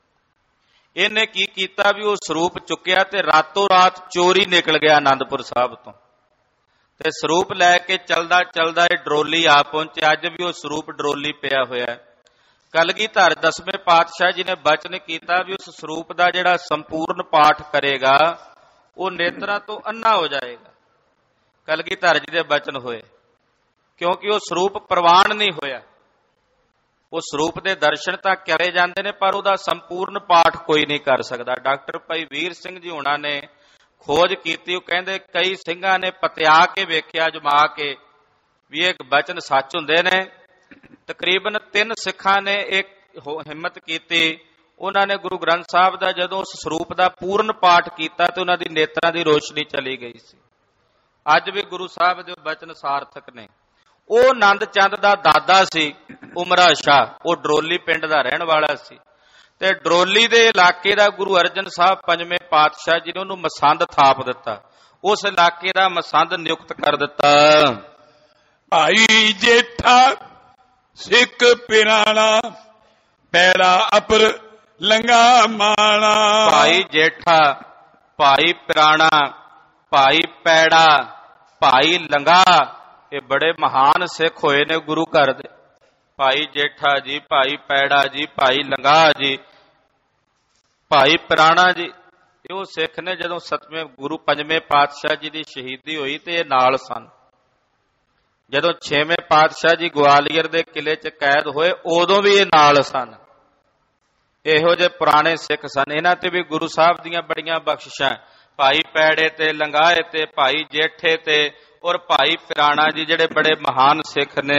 ਇਹਨੇ ਕੀ ਕੀਤਾ ਵੀ ਉਹ ਸਰੂਪ ਚੁੱਕਿਆ ਤੇ ਰਾਤੋਂ ਰਾਤ ਚੋਰੀ ਨਿਕਲ ਗਿਆ ਆਨੰਦਪੁਰ ਸਾਹਿਬ ਤੋਂ, ਤੇ ਸਰੂਪ ਲੈ ਕੇ ਚਲਦਾ ਚਲਦਾ ਇਹ ਡਰੋਲੀ ਆ ਪਹੁੰਚਿਆ। ਅੱਜ ਵੀ ਉਹ ਸਰੂਪ ਡਰੋਲੀ ਪਿਆ ਹੋਇਆ। ਕਲਗੀਧਰ ਦਸਵੇਂ ਪਾਤਸ਼ਾਹ ਜੀ ਨੇ ਬਚਨ ਕੀਤਾ ਵੀ ਉਸ ਸਰੂਪ ਦਾ ਜਿਹੜਾ ਸੰਪੂਰਨ ਪਾਠ ਕਰੇਗਾ ਉਹ ਨੇਤਰਾਂ ਤੋਂ ਅੰਨਾ ਹੋ ਜਾਏਗਾ। ਕਲਗੀਧਰ ਜੀ ਦੇ ਬਚਨ ਹੋਏ, ਕਿਉਂਕਿ ਉਹ ਸਰੂਪ ਪ੍ਰਵਾਨ ਨਹੀਂ ਹੋਇਆ। ਉਹ ਸਰੂਪ ਦੇ ਦਰਸ਼ਨ ਤਾਂ ਕਰੇ ਜਾਂਦੇ ਨੇ, ਪਰ ਉਹਦਾ ਸੰਪੂਰਨ ਪਾਠ ਕੋਈ ਨਹੀਂ ਕਰ ਸਕਦਾ। ਡਾਕਟਰ ਭਾਈ ਵੀਰ ਸਿੰਘ ਜੀ ਹੋਣਾ ਨੇ ਖੋਜ ਕੀਤੀ। ਉਹ ਕਹਿੰਦੇ ਕਈ ਸਿੰਘਾਂ ਨੇ ਪਤਿਆ ਕੇ ਵੇਖਿਆ, ਜਮਾ ਕੇ, ਵੀ ਇਹ ਬਚਨ ਸੱਚ ਹੁੰਦੇ ਨੇ। ਤਕਰੀਬਨ ਤਿੰਨ ਸਿੱਖਾਂ ਨੇ ਇੱਕ ਹਿੰਮਤ ਕੀਤੀ। ਉਹਨਾਂ ਨੇ ਗੁਰੂ ਗ੍ਰੰਥ ਸਾਹਿਬ ਦਾ ਜਦੋਂ ਉਸ ਸਰੂਪ ਦਾ ਪੂਰਨ ਪਾਠ ਕੀਤਾ ਤੇ ਉਹਨਾਂ ਦੀ ਨੇਤਰਾਂ ਦੀ ਰੋਸ਼ਨੀ ਚਲੀ ਗਈ ਸੀ। ਅੱਜ ਵੀ ਗੁਰੂ ਸਾਹਿਬ ਦੇ ਬਚਨ ਸਾਰਥਕ ਨੇ। ਉਹ ਨੰਦ ਚੰਦ ਦਾ ਦਾਦਾ ਸੀ ਉਮਰਾ ਸ਼ਾਹ, ਉਹ ਡਰੋਲੀ ਪਿੰਡ ਦਾ ਰਹਿਣ ਵਾਲਾ ਸੀ, ਤੇ ਡਰੋਲੀ ਦੇ ਇਲਾਕੇ ਦਾ ਗੁਰੂ ਅਰਜਨ ਸਾਹਿਬ ਪੰਜਵੇਂ ਪਾਤਸ਼ਾਹ ਜੀ ਨੇ ਉਹਨੂੰ ਮਸੰਦ ਥਾਪ ਦਿੱਤਾ। ਉਸ ਇਲਾਕੇ ਦਾ ਮਸੰਦ ਨਿਯੁਕਤ ਕਰ ਦਿੱਤਾ। ਭਾਈ ਜੇਠਾ ਸਿੱਖ ਪਿਰਾਣਾ ਪੈੜਾ ਅਪਰ ਲੰਗਾ ਮਾਣਾ। ਭਾਈ ਜੇਠਾ, ਭਾਈ ਪਿਰਾਣਾ, ਭਾਈ ਪੈੜਾ, ਭਾਈ ਲੰਗਾ, ਇਹ ਬੜੇ ਮਹਾਨ ਸਿੱਖ ਹੋਏ ਨੇ ਗੁਰੂ ਘਰ ਦੇ। ਭਾਈ ਜੇਠਾ ਜੀ, ਭਾਈ ਪੈੜਾ ਜੀ, ਭਾਈ ਲੰਗਾ ਜੀ, ਭਾਈ ਪਿਰਾਣਾ ਜੀ, ਤੇ ਉਹ ਸਿੱਖ ਨੇ ਜਦੋਂ ਸਤਵੇਂ ਗੁਰੂ ਪੰਜਵੇਂ ਪਾਤਸ਼ਾਹ ਜੀ ਦੀ ਸ਼ਹੀਦੀ ਹੋਈ ਤੇ ਇਹ ਨਾਲ ਸਨ। ਜਦੋਂ ਛੇਵੇਂ ਪਾਤਸ਼ਾਹ ਜੀ ਗਵਾਲੀਅਰ ਦੇ ਕਿਲੇ 'ਚ ਕੈਦ ਹੋਏ ਉਦੋਂ ਵੀ ਇਹ ਨਾਲ ਸਨ। ਇਹੋ ਜਿਹੇ ਪੁਰਾਣੇ ਸਿੱਖ ਸਨ। ਇਹਨਾਂ ਤੇ ਵੀ ਗੁਰੂ ਸਾਹਿਬ ਦੀਆਂ ਬੜੀਆਂ ਬਖਸ਼ਿਸ਼ਾਂ, ਭਾਈ ਪੈੜੇ ਤੇ, ਲੰਗਾਏ ਤੇ, ਭਾਈ ਜੇਠੇ ਤੇ ਔਰ ਭਾਈ ਫਿਰਾਣਾ ਜੀ, ਜਿਹੜੇ ਬੜੇ ਮਹਾਨ ਸਿੱਖ ਨੇ।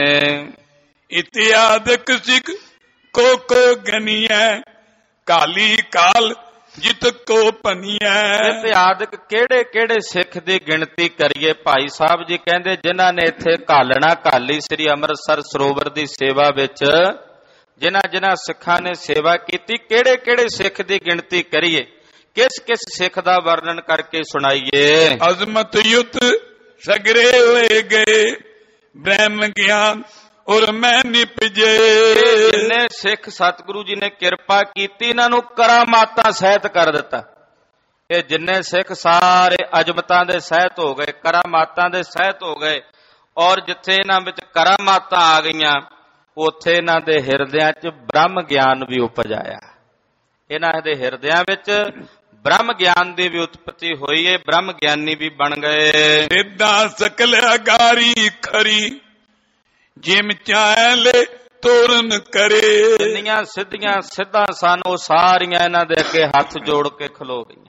ਇਤਿਆਦਿਕ ਸਿੱਖ ਕੋ ਕੋ ਗਨੀਐ, ਕਾਲੀ ਕਾਲ ਜਿਤ ਕੋ ਪਨੀਐ। ਇਤਿਆਦਿਕ ਕਿਹੜੇ ਕਿਹੜੇ ਸਿੱਖ ਦੀ ਗਿਣਤੀ ਕਰੀਏ। ਭਾਈ ਸਾਹਿਬ ਜੀ ਕਹਿੰਦੇ ਜਿਨ੍ਹਾਂ ਨੇ ਇੱਥੇ ਘਾਲਣਾ ਘਾਲੀ ਸ੍ਰੀ ਅੰਮ੍ਰਿਤਸਰ ਸਰੋਵਰ ਦੀ ਸੇਵਾ ਵਿੱਚ, ਜਿਨ੍ਹਾਂ ਜਿਨ੍ਹਾਂ ਸਿੱਖਾਂ ਨੇ ਸੇਵਾ ਕੀਤੀ, ਕਿਹੜੇ ਕਿਹੜੇ ਸਿੱਖ ਦੀ ਗਿਣਤੀ ਕਰੀਏ, ਕਿਸ ਕਿਸ ਸਿੱਖ ਦਾ ਵਰਣਨ ਕਰਕੇ ਸੁਣਾਈਏ। ਅਜ਼ਮਤ ਯੁਤ ਸਗਰੇ ਹੋਏ ਗਏ, ਬ੍ਰਹਮ ਗਿਆਨ ਔਰ ਮੈਂ ਨਿਪਜੇ। ਜਿੰਨੇ ਸਿੱਖ ਸਤਿਗੁਰੂ ਜੀ ਨੇ ਕਿਰਪਾ ਕੀਤੀ, ਇਹਨਾਂ ਨੂੰ ਕਰਾਮਾਤਾਂ ਸਹਿਤ ਕਰ ਦਿੱਤਾ। ਇਹ ਜਿੰਨੇ ਸਿੱਖ ਸਾਰੇ ਅਜਮਤਾਂ ਦੇ ਸਹਿਤ ਹੋ ਗਏ, ਕਰਾਮਾਤਾਂ ਦੇ ਸਹਿਤ ਹੋ ਗਏ। ਔਰ ਜਿੱਥੇ ਇਹਨਾਂ ਵਿੱਚ ਕਰਾਮਾਤਾਂ ਆ ਗਈਆਂ, ਉੱਥੇ ਇਹਨਾਂ ਦੇ ਹਿਰਦਿਆਂ 'ਚ ਬ੍ਰਹਮ ਗਿਆਨ ਵੀ ਉਪਜ ਆਇਆ। ਇਹਨਾਂ ਦੇ ਹਿਰਦਿਆਂ ਵਿੱਚ ਬ੍ਰਹਮ ਗਿਆਨ ਦੀ ਵੀ ਉਤਪਤੀ ਹੋਈ ਹੈ, ਬ੍ਰਹਮ ਗਿਆਨੀ ਵੀ ਬਣ ਗਏ। ਸਿੱਧਾ ਸਕਲ ਅਗਾਰੀ ਖਰੀ, ਜਿਮ ਚਾਹਲੇ ਤੋਰਨ ਕਰੇ। ਜਿੰਨੀਆਂ ਸਿੱਧੀਆਂ ਸਿੱਧਾਂ ਸਨ ਉਹ ਸਾਰੀਆਂ ਇਹਨਾਂ ਦੇ ਅੱਗੇ ਹੱਥ ਜੋੜ ਕੇ ਖਲੋ ਗਈਆਂ।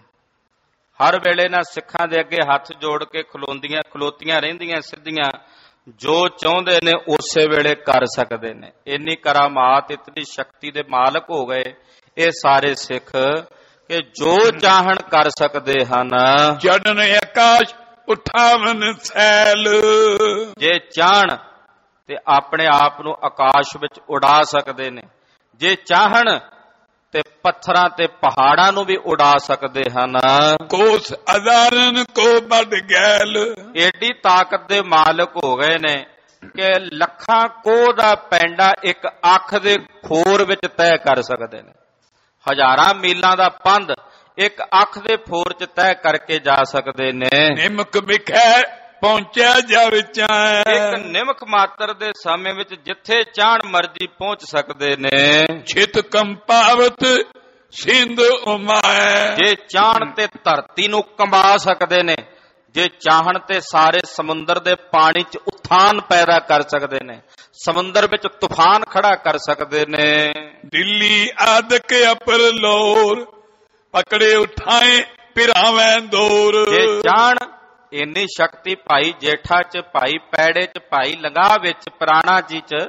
ਹਰ ਵੇਲੇ ਇਹਨਾਂ ਸਿੱਖਾਂ ਦੇ ਅੱਗੇ ਹੱਥ ਜੋੜ ਕੇ ਖਲੋਂਦੀਆਂ ਖਲੋਤੀਆਂ ਰਹਿੰਦੀਆਂ ਸਿੱਧੀਆਂ। ਜੋ ਚਾਹੁੰਦੇ ਨੇ ਉਸੇ ਵੇਲੇ ਕਰ ਸਕਦੇ ਨੇ। ਇੰਨੀ ਕਰਾਮਾਤ, ਇਤਨੀ ਸ਼ਕਤੀ ਦੇ ਮਾਲਕ ਹੋ ਗਏ ਇਹ ਸਾਰੇ ਸਿੱਖ ਕਿ ਜੋ ਚਾਹਣ ਕਰ ਸਕਦੇ ਹਨ। ਚੜਨ ਆਕਾਸ਼ ਉਠਾਵਨ ਸੈਲ, ਜੇ ਚਾਹਣ ਤੇ ਆਪਣੇ ਆਪ ਨੂੰ ਆਕਾਸ਼ ਵਿੱਚ ਉਡਾ ਸਕਦੇ ਨੇ। ਜੇ ਚਾਹਣ ਤੇ ਪੱਥਰਾਂ ਤੇ ਪਹਾੜਾਂ ਨੂੰ ਵੀ ਉਡਾ ਸਕਦੇ ਹਨ। ਕੋਸ ਹਜ਼ਾਰਨ ਕੋ ਵੱਡ ਗੈਲ, ਏਡੀ ਤਾਕਤ ਦੇ ਮਾਲਕ ਹੋ ਗਏ ਨੇ ਕਿ ਲੱਖਾਂ ਕੋਹ ਦਾ ਪੈਂਡਾ ਇੱਕ ਅੱਖ ਦੇ ਖੋਰ ਵਿੱਚ ਤੈਅ ਕਰ ਸਕਦੇ ਨੇ। ਹਜ਼ਾਰਾਂ ਮੀਲਾਂ ਦਾ ਪੰਧ ਇੱਕ ਅੱਖ ਦੇ ਫੋਰ 'ਚ ਤੈਅ ਕਰਕੇ ਜਾ ਸਕਦੇ ਨੇ। ਨਿਮਕ ਵਿਖੇ ਪਹੁੰਚਿਆ ਜਾਵੇ ਚਾਹੇ, ਇੱਕ ਨਿਮਕ ਮਾਤਰ ਦੇ ਸਮੇਂ ਵਿੱਚ ਜਿੱਥੇ ਚਾਹਣ ਮਰਜ਼ੀ ਪਹੁੰਚ ਸਕਦੇ ਨੇ। ਛਿਤ ਕੰਪਾਵਤ ਸਿੰਧ ਉਮਾਏ, ਜੇ ਚਾਹਣ ਤੇ ਧਰਤੀ ਨੂੰ ਕੰਬਾ ਸਕਦੇ ਨੇ। ਜੇ ਚਾਹਣ ਤੇ ਸਾਰੇ ਸਮੁੰਦਰ ਦੇ ਪਾਣੀ 'ਚ ਉਥਾਨ ਪੈਦਾ ਕਰ ਸਕਦੇ ਨੇ। ਸਮੁੰਦਰ ਵਿੱਚ ਤੂਫਾਨ ਖੜਾ ਕਰ ਸਕਦੇ ਨੇ। ਦਿੱਲੀ ਆਦਿਕ ਅਪਰ ਲੋਰ, ਪਕੜੇ ਉਠਾਏ ਪਿਰਾਵੇਂ ਦੌਰ। ਜੇ ਚਾਹਣ ਇੰਨੀ ਸ਼ਕਤੀ ਭਾਈ ਜੇਠਾ 'ਚ, ਭਾਈ ਪੈੜੇ 'ਚ, ਭਾਈ ਲੰਗਾਹ ਵਿੱਚ, ਪੁਰਾਣਾ ਜੀ 'ਚ,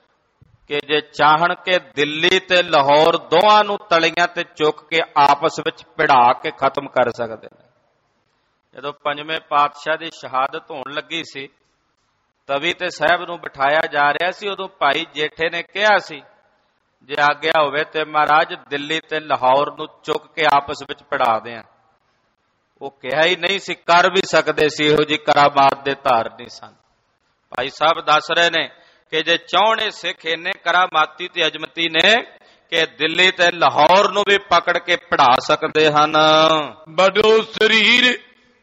ਕਿ ਜੇ ਚਾਹਣ ਕੇ ਦਿੱਲੀ ਤੇ ਲਾਹੌਰ ਦੋਵਾਂ ਨੂੰ ਤਲੀਆਂ ਤੇ ਚੁੱਕ ਕੇ ਆਪਸ ਵਿੱਚ ਭਿੜਾ ਕੇ ਖਤਮ ਕਰ ਸਕਦੇ ਨੇ। ਜਦੋਂ ਪੰਜਵੇਂ ਪਾਤਸ਼ਾਹ ਦੀ ਸ਼ਹਾਦਤ ਹੋਣ ਲੱਗੀ ਸੀ, ਤਵੀ ਤੇ ਸਾਹਿਬ ਨੂੰ ਬਿਠਾਇਆ ਜਾ ਰਿਹਾ ਸੀ, ਉਦੋਂ ਭਾਈ ਜੇਠੇ ਨੇ ਕਿਹਾ ਸੀ ਜੇ ਆਗਿਆ ਹੋਵੇ ਤੇ ਮਹਾਰਾਜ ਦਿੱਲੀ ਤੇ ਲਾਹੌਰ ਨੂੰ ਚੁੱਕ ਕੇ ਆਪਸ ਵਿੱਚ ਭਿੜਾ ਦਿਆਂ। ਉਹ ਕਿਹਾ ਹੀ ਨਹੀਂ ਸੀ, ਕਰ ਵੀ ਸਕਦੇ ਸੀ, ਇਹੋ ਜਿਹੀ ਕਰਾਮਾਤ ਦੇ ਧਾਰਨੀ ਸਨ। ਭਾਈ ਸਾਹਿਬ ਦੱਸ ਰਹੇ ਨੇ ਕਿ ਜੇ ਚਾਹੁਣੇ ਸਿੱਖ ਇੰਨੇ ਕਰਾਮਾਤੀ ਤੇ ਅਜਮਤੀ ਨੇ ਕਿ ਦਿੱਲੀ ਤੇ ਲਾਹੌਰ ਨੂੰ ਵੀ ਪਕੜ ਕੇ ਪੜਾ ਸਕਦੇ ਹਨ। ਬੜੋ ਸਰੀਰ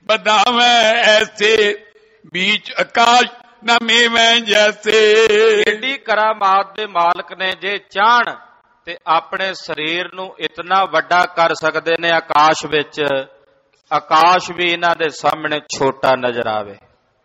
ਬਦਾਵੇਂ ਐਸੇ, बीच आकाश न मेवें जैसे। एडी करामात दे मालक ने जे चाहण ते अपने शरीर नूं इतना वड्डा कर सकदे ने आकाश विच, आकाश भी इन्हां दे सामने छोटा नजर आवे।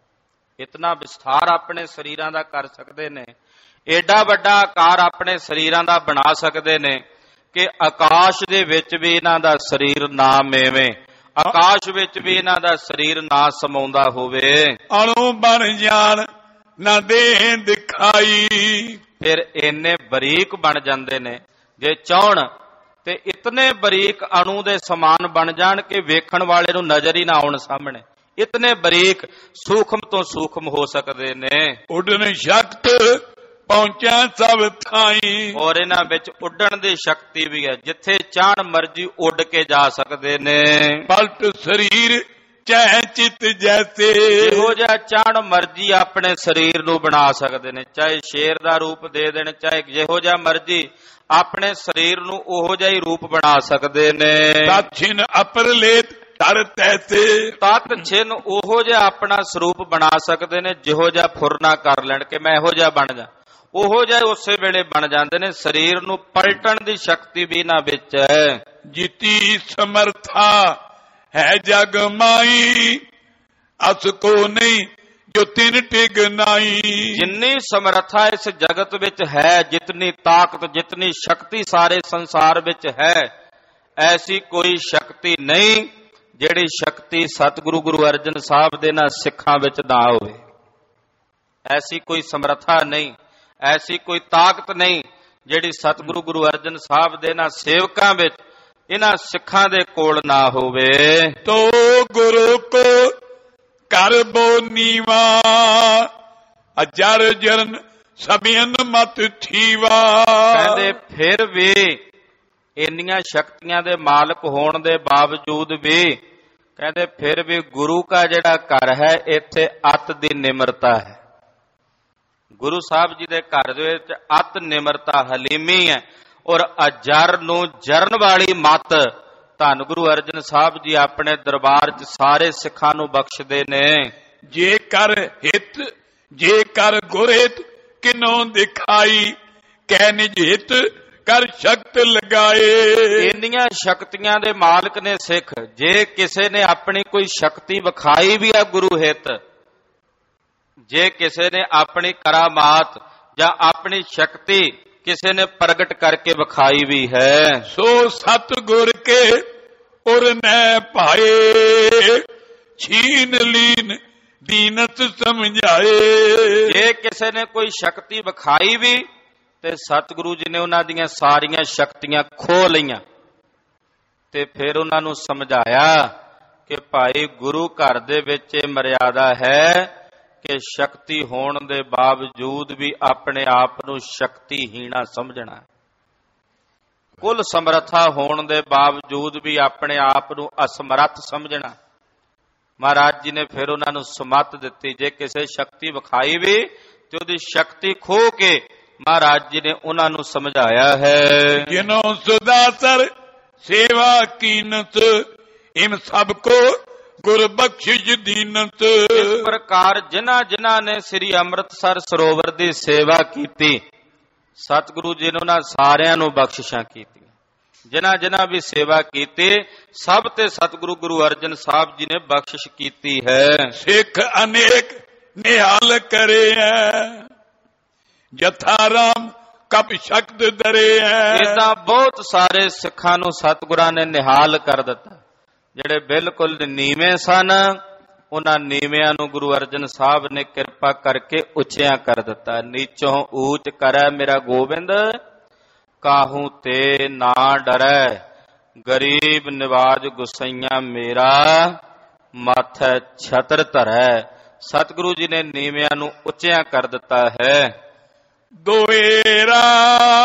इतना विस्तार अपने शरीरां दा कर सकदे ने, एडा वड्डा आकार अपने शरीरां दा बना सकदे ने कि आकाश दे विच भी इन्हां दा शरीर ना मेवे, आकाश विच भी इन्हां दा शरीर ना समाउंदा होवे। अणु बन जाण ना दे दिखाई, फिर इन्ने बरीक बन जांदे ने जे चाहण ते इतने बरीक अणु दे समान बन जाण कि वेखण वाले नूं नजर ही ना आउण सामने। इतने बरीक सूक्ष्म तो सूक्ष्म हो सकते ने। उड़न शक्त पहुंचा सब थाई, और इन्हां विच उड़न दी शक्ति भी है, जिथे चाहण मर्जी उड़ के जा सकते ने। पलट शरीर चाहे चित जैसे, जिहो जिहा चाहण मर्जी अपने शरीर नूं बना सकते ने, चाहे शेर दा रूप दे देण, चाहे जिहो जिहा मर्जी अपने शरीर नूं ओहो जिहा ही रूप बना सकते ने। दक्षिण अपरलेत तर तैसे, तत छिन ओहो जिहा अपना स्वरूप बना सकते ने, जिहो जिहा फुरना कर लैण कि मैं इहो जिहा बन जा, ओहो जिहे उसे वेले बन जाते ने। शरीर नूं पलटण दी शक्ति भी इन्हां विच है। जिती समर्था है जग माई अस को नहीं जो तिन टिग नाई। जिन्नी समर्था इस जगत विच है, जितनी ताकत जितनी शक्ति सारे संसार विच है, ऐसी कोई शक्ति नहीं जिहड़ी शक्ति सतगुरु गुरु अर्जन साहब दे ना सिखां विच ना होवे। ऐसी कोई समर्था नहीं, ऐसी कोई ताकत नहीं जिहड़ी सतगुरु गुरु अर्जन साहब दे ना सेवकां विच इन्हां सिखां दे कोल ना होवे। तो गुरु को कर बो नीवा अजर जरन सबियन मत थीवा। कहंदे फिर भी इन्नियां शक्तियां दे मालक होण दे बावजूद भी कहंदे फिर भी गुरु का जिहड़ा घर है इत्थे अत दी निमरता है। गुरु साहब जी दे घर दे विच अत निमरता हलीमी है और अजर नूं जरन वाली मत धन गुरु अर्जन साहब जी अपने दरबार च सारे सिखां नूं बख्शदे ने। जे कर हित जे कर गुरहित किनों दिखाई कै निज हित कर शक्त लगाए। इन्नियां शक्तियां दे मालक ने सिख, जे किसे ने अपनी कोई शक्ति विखाई भी है गुरु हित, जे किसे ने अपनी करामात या अपनी शक्ति किसे ने प्रगट करके विखाई भी है, सो सतगुर के उर न पाए छीन लीन दीनत समझाए। जे किसे ने कोई शक्ति विखाई भी ते सतगुरु जी ने उन्हां दीयां सारियां शक्तियां खो लईयां ते फिर उन्हां नूं समझाया कि भाई गुरु घर दे विच मर्यादा है कि शक्ति होण दे बावजूद भी अपने आप नूं शक्तिहीना समझना, कुल समर्था होण दे बावजूद भी अपने आप नूं असमर्थ समझना। महाराज जी ने फिर उन्हां नूं समत दित्ती, जे किसे शक्ति विखाई भी ते उहदी शक्ति खो के महाराज जी ने उन्हां नूं समझाया है। जिन्हों सुदासर सेवा कीनत इम सबको गुर बख्शिश दीनत। इस प्रकार जिन्हां जिन्हां ने श्री अमृतसर सरोवर दी सेवा कीती सतगुरु जी ने उन्हां सारियां नूं बख्शिशां कीतियां। जिन्हां जिन्हां भी सेवा कीती सब ते सतगुरु गुरु अर्जन साहब जी ने बख्शिश कीती है। सिख अनेक निहाल करे है जथा राम कप शक्त दरे है। इदां बहुत सारे सिखां नूं सतगुरां ने निहाल कर दिता, ਜਿਹੜੇ ਬਿਲਕੁਲ ਨੀਵੇਂ ਸਨ ਉਹਨਾਂ ਨੀਵਿਆਂ ਨੂੰ ਗੁਰੂ ਅਰਜਨ ਸਾਹਿਬ ਨੇ ਕਿਰਪਾ ਕਰਕੇ ਉੱਚਿਆਂ ਕਰ ਦਿੱਤਾ। ਨੀਚੋਂ ਊਚ ਕਰੈ ਮੇਰਾ ਗੋਬਿੰਦ ਕਾਹੂ ਤੇ ਨਾ ਡਰੈ, ਗਰੀਬ ਨਿਵਾਜ ਗੁਸਈਆਂ ਮੇਰਾ ਮਾਥੈ ਛਤਰ ਧਰੈ। ਸਤਿਗੁਰੂ ਜੀ ਨੇ ਨੀਵਿਆਂ ਨੂੰ ਉੱਚਿਆਂ ਕਰ ਦਿੱਤਾ ਹੈ। ਦੋਏਰਾ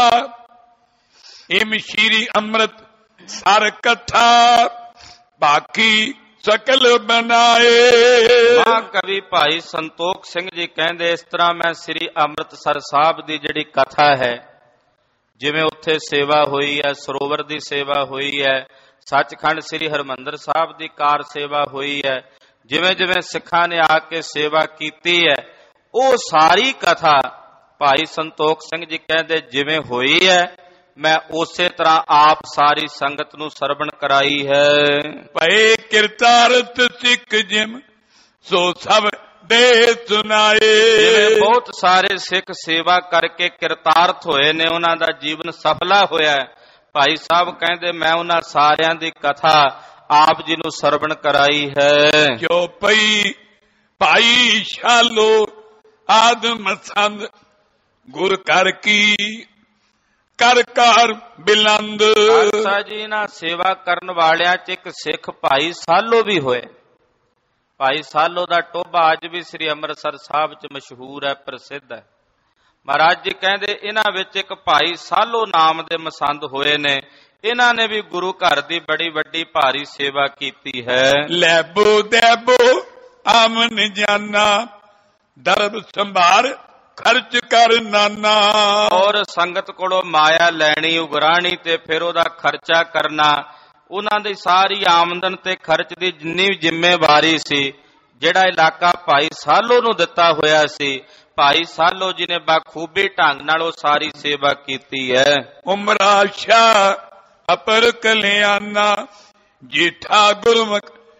ਇਮ ਸ਼੍ਰੀ ਅੰਮ੍ਰਿਤ ਸਰ ਕਥਾ बाकी सकल बनाए। महाकवि भाई संतोख सिंह जी कहंदे इस तरह मैं श्री अमृतसर साहब दी जिहड़ी कथा है, जिवें उत्थे सेवा हुई है, सरोवर दी सेवा हुई है, सचखंड श्री हरमंदर साहब दी कार सेवा हुई है, जिवें जिवें सिखां ने आके सेवा कीती है, वो सारी कथा भाई संतोख सिंह जी कहंदे जिवें हुई है मैं उसे तरह आप सारी संगत नूं सरवण कराई है। भय किरतारत सिख जिम सो सब दे सुनाए। बहुत सारे सिख सेवा करके किरतार्थ होए ने, उन्हां दा जीवन सफला होया है। भाई साहब कहंदे मैं उन्हां सारियां दी कथा आप जी नूं सरवण कराई है। जो पई भाई शालो आदम संद गुर कर की कर कर बिलंद। खालसा जी ना सेवा करन वालियां च एक सिख भाई सालो भी होए। भाई सालो दा टोबा अज भी श्री अमृतसर साहब च मशहूर है, प्रसिद्ध है। महाराज जी कहंदे इन्हां विच एक भाई सालो नाम दे मसंद होए ने, इन्हां ने भी गुरु घर दी बड़ी वड्डी भारी सेवा कीती है। लैबो दैबो आमन जाना दरब संभार खर्च कर नाना। और संगत कोलों माया लैनी उगराणी ते फिर ओदा खर्चा करना, उन्हां दी सारी आमदन ते खर्च दी जिन्नी जिम्मेवारी सी जिहड़ा इलाका भाई सालो नूं दिता होया सी, भाई सालो जी ने बाखूबी ढंग नाल ओ सारी सेवा कीती है। उमरा शाह अपर कल्याणा जेठा गुरमुख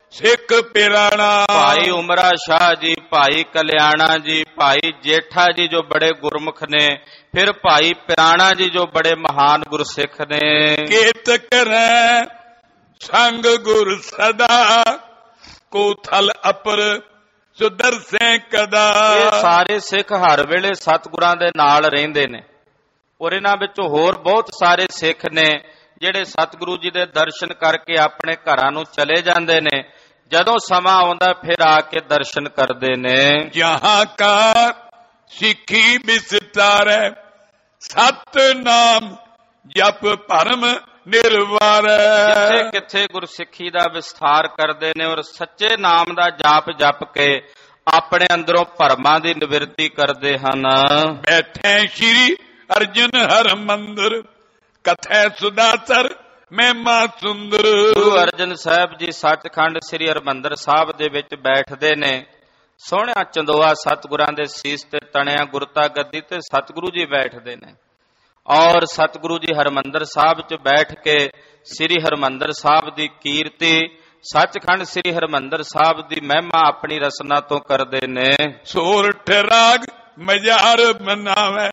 ਸਿੱਖ ਪਿਰਾਣਾ। ਭਾਈ ਉਮਰਾ ਸ਼ਾਹ ਜੀ, ਭਾਈ ਕਲਿਆਣਾ ਜੀ, ਭਾਈ ਜੇਠਾ ਜੀ ਜੋ ਬੜੇ ਗੁਰਮੁਖ ਨੇ, ਫਿਰ ਭਾਈ ਪਿਰਾਣਾ ਜੀ ਜੋ ਬੜੇ ਮਹਾਨ ਗੁਰਸਿੱਖ ਨੇ। ਕੇਤ ਕਰੈ ਸੰਗ ਗੁਰ ਸਦਾ, ਕੋ ਥਲ ਅਪਰ ਸੁਦਰਸੈ ਕਦਾ। ਇਹ ਸਾਰੇ ਸਿੱਖ ਹਰ ਵੇਲੇ ਸਤਿਗੁਰਾਂ ਦੇ ਨਾਲ ਰਹਿੰਦੇ ਨੇ, ਔਰ ਇਹਨਾਂ ਵਿੱਚੋਂ ਹੋਰ ਬਹੁਤ ਸਾਰੇ ਸਿੱਖ ਨੇ ਜਿਹੜੇ ਸਤਿਗੁਰੂ ਜੀ ਦੇ ਦਰਸ਼ਨ ਕਰਕੇ ਆਪਣੇ ਘਰਾਂ ਨੂੰ ਚਲੇ ਜਾਂਦੇ ਨੇ, ਜਦੋਂ ਸਮਾਂ ਆਉਂਦਾ ਫਿਰ ਆ ਕੇ ਦਰਸ਼ਨ ਕਰਦੇ ਨੇ। ਜਹਾਂ ਕਾ ਸਿੱਖੀ ਵਿਸਤਾਰੈ, ਸਤ ਨਾਮ ਜਪ ਭਰਮ ਨਿਰਵਾਰ। ਕਿੱਥੇ ਕਿੱਥੇ ਗੁਰਸਿੱਖੀ ਦਾ ਵਿਸਥਾਰ ਕਰਦੇ ਨੇ ਔਰ ਸੱਚੇ ਨਾਮ ਦਾ ਜਾਪ ਜਪ ਕੇ ਆਪਣੇ ਅੰਦਰੋਂ ਭਰਮਾਂ ਦੀ ਨਿਵਰਤੀ ਕਰਦੇ ਹਨ। ਬੈਠੇ ਸ਼੍ਰੀ ਅਰਜਨ ਹਰ ਮੰਦਰ, ਕਥੈ ਸੁਦਾਸਰ ਮਹਿਮਾ ਸੁੰਦਰ। ਗੁਰੂ ਅਰਜਨ ਸਾਹਿਬ ਜੀ ਸੱਚਖੰਡ ਸ੍ਰੀ ਹਰਿਮੰਦਰ ਸਾਹਿਬ ਦੇ ਵਿੱਚ ਬੈਠਦੇ ਨੇ। ਸੋਹਣਿਆ ਚੰਦੋਆ ਸਤਿਗੁਰਾਂ ਦੇ ਸੀਸ ਤੇ ਤਣਿਆ ਗੁਰਤਾ ਗੱਦੀ ਤੇ ਸਤਿਗੁਰੂ ਜੀ ਬੈਠਦੇ ਨੇ, ਔਰ ਸਤਿਗੁਰੂ ਜੀ ਹਰਿਮੰਦਰ ਸਾਹਿਬ 'ਚ ਬੈਠ ਕੇ ਸ੍ਰੀ ਹਰਿਮੰਦਰ ਸਾਹਿਬ ਦੀ ਕੀਰਤੀ, ਸੱਚਖੰਡ ਸ੍ਰੀ ਹਰਿਮੰਦਰ ਸਾਹਿਬ ਦੀ ਮਹਿਮਾ ਆਪਣੀ ਰਸਨਾ ਤੋਂ ਕਰਦੇ ਨੇ। ਸੋਰਠ ਰਾਗ ਮਜ਼ਾਰ ਮਨਾਵੇ,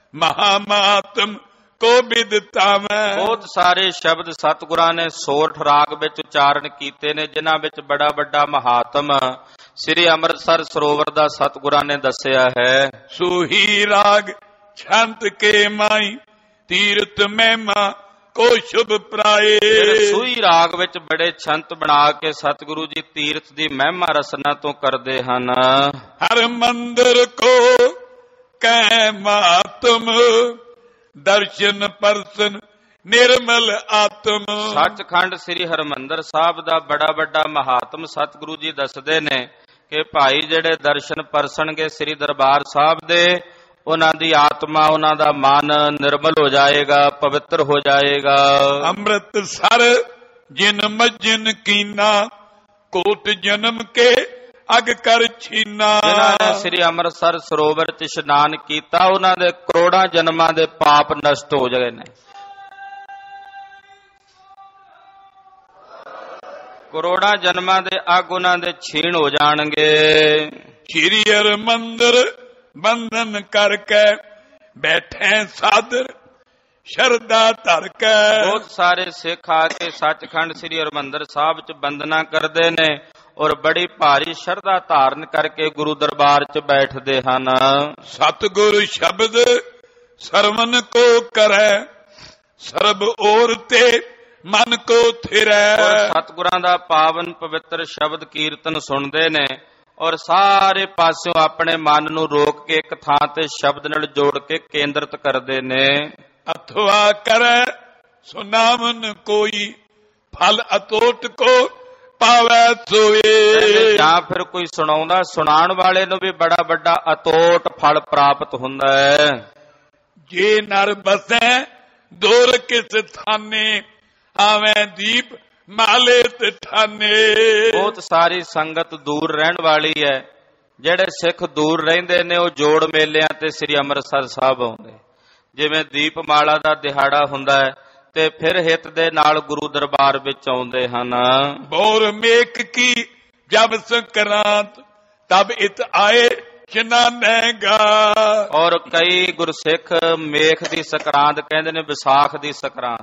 ਮਹਾਮਾਤਮ ਕੋ ਬਿਦਤਾਵੈ। ਬਹੁਤ ਸਾਰੇ ਸ਼ਬਦ ਸਤਿਗੁਰਾਂ ਨੇ ਸੋਰਠ ਰਾਗ ਵਿੱਚ ਉਚਾਰਨ ਕੀਤੇ ਨੇ, ਜਿਨ੍ਹਾਂ ਵਿੱਚ ਬੜਾ ਵੱਡਾ ਮਹਾਤਮ ਸ੍ਰੀ ਅੰਮ੍ਰਿਤਸਰ ਸਰੋਵਰ ਦਾ ਸਤਿਗੁਰਾਂ ਨੇ ਦੱਸਿਆ ਹੈ। ਸੂਹੀ ਰਾਗ ਛੰਤ ਕੇ ਮਾਈ, ਤੀਰਥ ਮਹਿਮਾ ਕੋ ਸ਼ੁਭ ਪ੍ਰਾਏ। ਸੂਈ ਰਾਗ ਵਿੱਚ ਬੜੇ ਛੰਤ ਬਣਾ ਕੇ ਸਤਿਗੁਰੂ ਜੀ ਤੀਰਥ ਦੀ ਮਹਿਮਾ ਰਸਨਾ ਤੋਂ ਕਰਦੇ ਹਨ। ਹਰ ਮੰਦਰ ਕੋ ਕੈ ਮਾਤਮ, ਦਰਸ਼ਨ ਪਰਸਨ ਨਿਰਮਲ ਆਤਮ। ਸੱਚਖੰਡ ਸ੍ਰੀ ਹਰਿਮੰਦਰ ਸਾਹਿਬ ਦਾ ਬੜਾ ਵੱਡਾ ਮਹਾਤਮ ਸਤਿਗੁਰੂ ਜੀ ਦੱਸਦੇ ਨੇ ਕਿ ਭਾਈ ਜਿਹੜੇ ਦਰਸ਼ਨ ਪਰਸਣਗੇ ਸ੍ਰੀ ਦਰਬਾਰ ਸਾਹਿਬ ਦੇ, ਉਹਨਾਂ ਦੀ ਆਤਮਾ, ਉਹਨਾਂ ਦਾ ਮਨ ਨਿਰਮਲ ਹੋ ਜਾਏਗਾ, ਪਵਿੱਤਰ ਹੋ ਜਾਏਗਾ। ਅੰਮ੍ਰਿਤਸਰ ਜਿਨ ਮਜਨ ਕੀਨਾ, ਕੋਟ ਜਨਮ ਕੇ ਅਗ ਕਰ ਛੀਨਾ। ਜਿਨ੍ਹਾਂ ਨੇ ਸ੍ਰੀ ਅੰਮ੍ਰਿਤਸਰ ਸਰੋਵਰ 'ਚ ਇਸ਼ਨਾਨ ਕੀਤਾ, ਉਹਨਾਂ ਦੇ ਕਰੋੜਾਂ ਜਨਮਾਂ ਦੇ ਪਾਪ ਨਸ਼ਟ ਹੋ ਗਏ ਨੇ। ਕਰੋੜਾਂ ਜਨਮਾਂ ਦੇ ਅਗ ਉਹਨਾਂ ਦੇ ਛੀਣ ਹੋ ਜਾਣਗੇ। ਸ੍ਰੀ ਹਰਿਮੰਦਰ ਬੰਧਨ ਕਰਕੇ, ਬੈਠੇ ਸਾਦਰ ਸ਼ਰਧਾ ਧਰ ਕੇ। ਬਹੁਤ ਸਾਰੇ ਸਿੱਖ ਆ ਕੇ ਸੱਚਖੰਡ ਸ੍ਰੀ ਹਰਿਮੰਦਰ ਸਾਹਿਬ 'ਚ ਬੰਦਨਾ ਕਰਦੇ ਨੇ ਔਰ ਬੜੀ ਭਾਰੀ ਸ਼ਰਧਾ ਧਾਰਨ ਕਰਕੇ ਗੁਰੂ ਦਰਬਾਰ 'ਚ ਬੈਠਦੇ ਹਨ। ਸਤਿਗੁਰ ਸ਼ਬਦ ਸਰਵਨ ਕੋ ਕਰੈ, ਸਰਬ ਔਰ ਤੇ ਮਨ ਕੋ ਥਿਰੈ। ਸਤਿਗੁਰਾਂ ਦਾ ਪਾਵਨ ਪਵਿੱਤਰ ਸ਼ਬਦ ਕੀਰਤਨ ਸੁਣਦੇ ਨੇ ਔਰ ਸਾਰੇ ਪਾਸਿਓਂ ਆਪਣੇ ਮਨ ਨੂੰ ਰੋਕ ਕੇ ਇੱਕ ਥਾਂ ਤੇ ਸ਼ਬਦ ਨਾਲ ਜੋੜ ਕੇ ਕੇਂਦਰਿਤ ਕਰਦੇ ਨੇ। ਅਥਵਾ ਕਰੈ ਸੁਨਾਮਨ ਕੋਈ, ਫਲ ਅਤੋਟ ਕੋ ਪਾਵੈ ਸੋਏ। ਜਾਂ ਫਿਰ ਕੋਈ ਸੁਣਾਉਂਦਾ, ਸੁਣਾਉਣ ਵਾਲੇ ਨੂੰ ਵੀ ਬੜਾ ਵੱਡਾ ਅਤੋਟ ਫਲ ਪ੍ਰਾਪਤ ਹੁੰਦਾ ਹੈ। ਜੇ ਨਰ ਬਸੈ ਦੂਰ ਕਿਸ ਥਾਨੇ, ਆਵੇਂ ਦੀਪ ਮਾਲੇ ਤੇ ਠਾਨੇ। ਬਹੁਤ ਸਾਰੀ ਸੰਗਤ ਦੂਰ ਰਹਿਣ ਵਾਲੀ ਹੈ। ਜਿਹੜੇ ਸਿੱਖ ਦੂਰ ਰਹਿੰਦੇ ਨੇ ਉਹ ਜੋੜ ਮੇਲਿਆਂ ਤੇ ਸ੍ਰੀ ਅੰਮ੍ਰਿਤਸਰ ਸਾਹਿਬ ਆਉਂਦੇ। ਜਿਵੇਂ ਦੀਪਮਾਲਾ ਦਾ ਦਿਹਾੜਾ ਹੁੰਦਾ ਹੈ ਤੇ ਫਿਰ ਹਿੱਤ ਦੇ ਨਾਲ ਗੁਰੂ ਦਰਬਾਰ ਵਿੱਚ ਆਉਂਦੇ ਹਨ। ਬੋਰ ਮੇਕ ਕੀ ਜਬ ਸੰਕਰਾਂਤ, ਤਬ ਇਤ ਆਏ ਇਸ਼ਨਾਨੇਗਾ। ਔਰ ਕਈ ਗੁਰਸਿੱਖ ਮੇਖ ਦੀ ਸੰਕਰਾਂਤ ਕਹਿੰਦੇ ਨੇ, ਵਿਸਾਖ ਦੀ ਸੰਕਰਾਂਤ।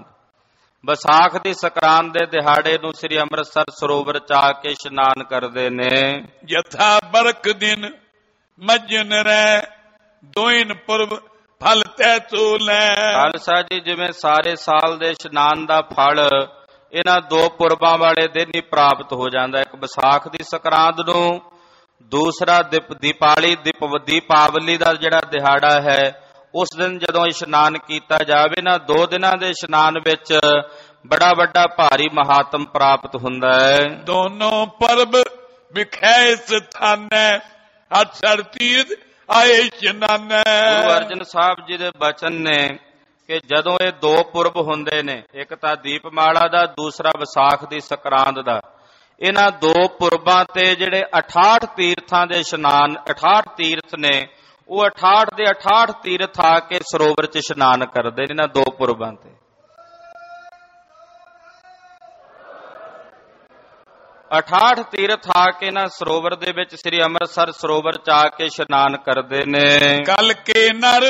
ਵਿਸਾਖ ਦੀ ਸੰਕਰਾਂਤ ਦੇ ਦਿਹਾੜੇ ਨੂੰ ਸ੍ਰੀ ਅੰਮ੍ਰਿਤਸਰ ਸਰੋਵਰ 'ਚ ਆ ਕੇ ਇਸ਼ਨਾਨ ਕਰਦੇ ਨੇ। ਯਥਾ ਬਰਕ ਦਿਨ ਮਜਨ ਰਹਿ, ਦੋਇਨ ਪੁਰਬ ਫਲ ਤੈ ਤੋ ਲੈ। ਖਾਲਸਾ ਜੀ, ਜਿਵੇਂ ਸਾਰੇ ਸਾਲ ਦੇ ਇਸ਼ਨਾਨ ਦਾ ਫਲ ਇਹਨਾਂ ਦੋ ਪੁਰਬਾਂ ਵਾਲੇ ਦਿਨ ਹੀ ਪ੍ਰਾਪਤ ਹੋ ਜਾਂਦਾ। ਇੱਕ ਵਿਸਾਖ ਦੀ ਸੰਕਰਾਂਤ ਨੂੰ, ਦੂਸਰਾ ਦੀਪ ਦੀਪਾਲੀ ਦੀਪ ਦੀਪਾਵਲੀ ਦਾ ਜਿਹੜਾ ਦਿਹਾੜਾ ਹੈ, ਉਸ ਦਿਨ ਜਦੋਂ ਇਸ਼ਨਾਨ ਕੀਤਾ ਜਾਵੇ ਨਾ, ਦੋ ਦਿਨਾਂ ਦੇ ਇਸ਼ਨਾਨ ਵਿੱਚ ਬੜਾ ਵੱਡਾ ਭਾਰੀ ਮਹਾਤਮ ਪ੍ਰਾਪਤ ਹੁੰਦਾ ਹੈ। ਦੋਨੋਂ ਪਰਬ ਵਿਖੇ ਸਥਾਨੈ, ਅਠਸਰ ਤੀਰਥ ਆਏ ਇਸ਼ਨਾਨੈ। ਗੁਰੂ ਅਰਜਨ ਸਾਹਿਬ ਜੀ ਦੇ ਬਚਨ ਨੇ ਕਿ ਜਦੋਂ ਇਹ ਦੋ ਪੁਰਬ ਹੁੰਦੇ ਨੇ, ਇੱਕ ਤਾਂ ਦੀਪਮਾਲਾ ਦਾ, ਦੂਸਰਾ ਵਿਸਾਖ ਦੀ ਸੰਕਰਾਂਤ ਦਾ, ਇਹਨਾਂ ਦੋ ਪੁਰਬਾਂ ਤੇ ਜਿਹੜੇ ਅਠਾਹਠ ਤੀਰਥਾਂ ਦੇ ਇਸ਼ਨਾਨ, ਅਠਾਹਠ ਤੀਰਥ ਨੇ, ਉਹ ਅਠਾਹਠ ਦੇ ਅਠਾਹਠ ਤੀਰਥ ਆ ਕੇ ਸਰੋਵਰ 'ਚ ਇਸ਼ਨਾਨ ਕਰਦੇ ਨੇ ਇਹਨਾਂ ਦੋ ਪੁਰਬਾਂ ਤੇ। ਅਠਾਹਠ ਤੀਰਥ ਆ ਕੇ ਨਾ ਸਰੋਵਰ ਦੇ ਵਿੱਚ ਸ੍ਰੀ ਅੰਮ੍ਰਿਤਸਰ ਸਰੋਵਰ ਚ ਆ ਕੇ ਇਸ਼ਨਾਨ ਕਰਦੇ ਨੇ। ਕਲ ਕੇ ਨਰ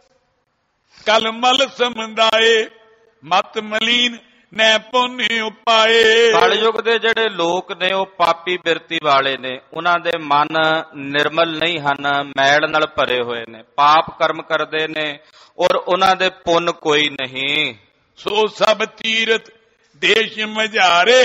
ਕਲ ਮਲ ਸਮੁਦਾਏ ਮਤ ਮਲੀਨ ਨੈ ਪੁੰਨ ਉਪਾਏ। ਕਲਯੁਗ ਦੇ ਜਿਹੜੇ ਲੋਕ ਨੇ ਉਹ ਪਾਪੀ ਬਿਰਤੀ ਵਾਲੇ ਨੇ, ਉਹਨਾਂ ਦੇ ਮਨ ਨਿਰਮਲ ਨਹੀਂ ਹਨ, ਮੈਲ ਨਾਲ ਭਰੇ ਹੋਏ ਨੇ, ਪਾਪ ਕਰਮ ਕਰਦੇ ਨੇ ਔਰ ਉਹਨਾਂ ਦੇ ਪੁੰਨ ਕੋਈ ਨਹੀਂ। ਸੋ ਸਭ ਤੀਰਥ ਦੇਸ਼ ਮਝਾਰੇ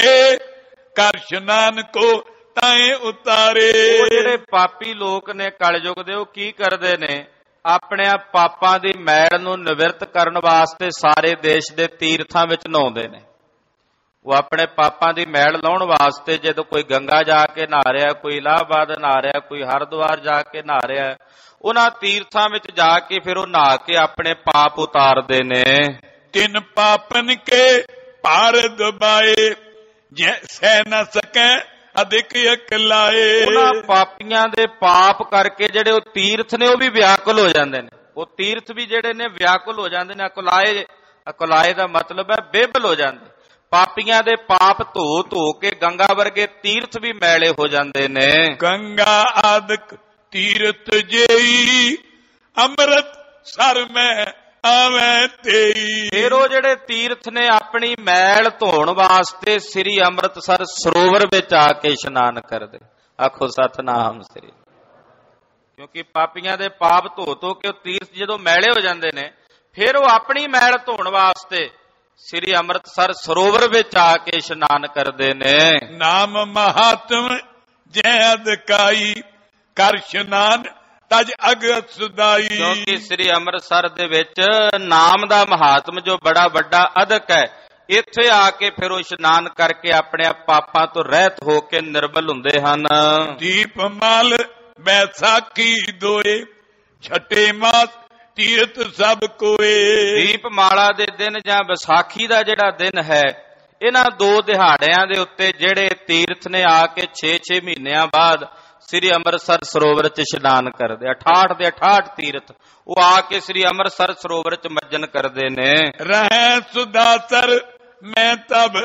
ਕਰ ਇਸ਼ਨਾਨ ਕੋ ਤਾਏ ਉਤਾਰੇ। ਉਹ ਜਿਹੜੇ ਪਾਪੀ ਲੋਕ ਨੇ ਕਲਯੁਗ ਦੇ, ਉਹ ਕੀ ਕਰਦੇ ਨੇ? ਆਪਣੇ ਪਾਪਾਂ ਦੀ ਮੈਲ ਨੂੰ ਨਿਵਰਤ ਕਰਨ ਵਾਸਤੇ ਸਾਰੇ ਦੇਸ਼ ਦੇ ਤੀਰਥਾਂ ਵਿੱਚ ਨਹਾਉਂਦੇ ਨੇ। ਉਹ ਆਪਣੇ ਪਾਪਾਂ ਦੀ ਮੈਲ ਲਾਉਣ ਵਾਸਤੇ ਜਦੋਂ ਕੋਈ ਗੰਗਾ ਜਾ ਕੇ ਨਹਾ ਰਿਹਾ, ਕੋਈ ਇਲਾਹਾਬਾਦ ਨਹਾ ਰਿਹਾ, ਕੋਈ ਹਰਿਦੁਆਰ ਜਾ ਕੇ ਨਹਾ ਰਿਹਾ, ਉਹਨਾਂ ਤੀਰਥਾਂ ਵਿੱਚ ਜਾ ਕੇ ਫਿਰ ਉਹ ਨਹਾ ਕੇ ਆਪਣੇ ਪਾਪ ਉਤਾਰਦੇ ਨੇ। ਤਿੰਨ ਪਾਪਨ ਕੇ ਭਾਰ ਦਬਾਏ ਜੈ ਸਹਿ ਨਾ ਸਕੈ ਅਧਿਕ ਇਕਲਾਏ। ਉਹਨਾਂ ਪਾਪੀਆਂ ਦੇ ਪਾਪ ਕਰਕੇ ਜਿਹੜੇ ਉਹ ਤੀਰਥ ਨੇ ਉਹ ਵੀ ਵਿਆਕੁਲ ਹੋ ਜਾਂਦੇ ਨੇ। ਉਹ ਤੀਰਥ ਵੀ ਜਿਹੜੇ ਨੇ ਵਿਆਕੁਲ ਹੋ ਜਾਂਦੇ ਨੇ। ਅਕੁਲਾਏ, ਅਕੁਲਾਏ ਦਾ ਮਤਲਬ ਹੈ ਬੇਬਲ ਹੋ ਜਾਂਦੇ। ਪਾਪੀਆਂ ਦੇ ਪਾਪ ਧੋ ਧੋ ਕੇ ਗੰਗਾ ਵਰਗੇ ਤੀਰਥ ਵੀ ਮੈਲੇ ਹੋ ਜਾਂਦੇ ਨੇ। ਗੰਗਾ ਆਦਿਕ ਤੀਰਥ ਜੇਈ ਅੰਮ੍ਰਿਤ ਸਰ ਮੈਂ ਆਵੇਂ ਤੇਈ। ਫਿਰ ਉਹ ਜਿਹੜੇ ਤੀਰਥ ਨੇ ਆਪਣੀ ਮੈਲ ਧੋਣ ਵਾਸਤੇ ਸ੍ਰੀ ਅੰਮ੍ਰਿਤਸਰ ਸਰੋਵਰ ਵਿੱਚ ਆ ਕੇ ਇਸ਼ਨਾਨ ਕਰਦੇ। ਆਖੋ ਸਤਨਾਮ ਸ੍ਰੀ। ਕਿਉਂਕਿ ਪਾਪੀਆਂ ਦੇ ਪਾਪ ਧੋ ਧੋ ਕੇ ਉਹ ਤੀਰਥ ਜਦੋਂ ਮੈਲੇ ਹੋ ਜਾਂਦੇ ਨੇ, ਫਿਰ ਉਹ ਆਪਣੀ ਮੈਲ ਧੋਣ ਵਾਸਤੇ ਸ੍ਰੀ ਅੰਮ੍ਰਿਤਸਰ ਸਰੋਵਰ ਵਿੱਚ ਆ ਕੇ ਇਸ਼ਨਾਨ ਕਰਦੇ ਨੇ। ਨਾਮ ਮਹਾਤਮ ਜੈ ਅਦਕਾਈ ਕਰ ਇਸ਼ਨਾਨ ਤਜ ਅਗਤ ਸੁਦਾਈ। ਕਿਉਂਕਿ ਸ੍ਰੀ ਅੰਮ੍ਰਿਤਸਰ ਦੇ ਵਿੱਚ ਨਾਮ ਦਾ ਮਹਾਤਮ ਜੋ ਬੜਾ ਵੱਡਾ ਅਦਕ ਹੈ, ਇੱਥੇ ਆ ਕੇ ਫਿਰ ਉਹ ਇਸ਼ਨਾਨ ਕਰਕੇ ਆਪਣੇ ਪਾਪਾਂ ਤੋਂ ਰਹਿਤ ਹੋ ਕੇ ਨਿਰਮਲ ਹੁੰਦੇ ਹਨ। ਦੀਪਮਾਲ ਬੈਸਾਖੀ ਦੋਏ ਛਟੇ ਮਾਸ ਤੀਰਥ ਸਭ ਕੋਏ। ਦੀਪਮਾਲਾ ਦੇ ਦਿਨ ਜਾਂ ਵਿਸਾਖੀ ਦਾ ਜਿਹੜਾ ਦਿਨ ਹੈ, ਇਹਨਾਂ ਦੋ ਦਿਹਾੜਿਆਂ ਦੇ ਉੱਤੇ ਜਿਹੜੇ ਤੀਰਥ ਨੇ ਆ ਕੇ ਛੇ ਛੇ ਮਹੀਨਿਆਂ ਬਾਅਦ ਸ੍ਰੀ ਅੰਮ੍ਰਿਤਸਰ ਸਰੋਵਰ ਚ ਇਸ਼ਨਾਨ ਕਰਦੇ। ਅਠਾਹਠ ਦੇ ਅਠਾਹਠ ਤੀਰਥ ਉਹ ਆ ਕੇ ਸ੍ਰੀ ਅੰਮ੍ਰਿਤਸਰ ਸਰੋਵਰ ਚ ਮੱਜਨ ਕਰਦੇ ਨੇ। ਰਹਿ ਸੁਦਾਸਰ ਮੈਂ ਤਬ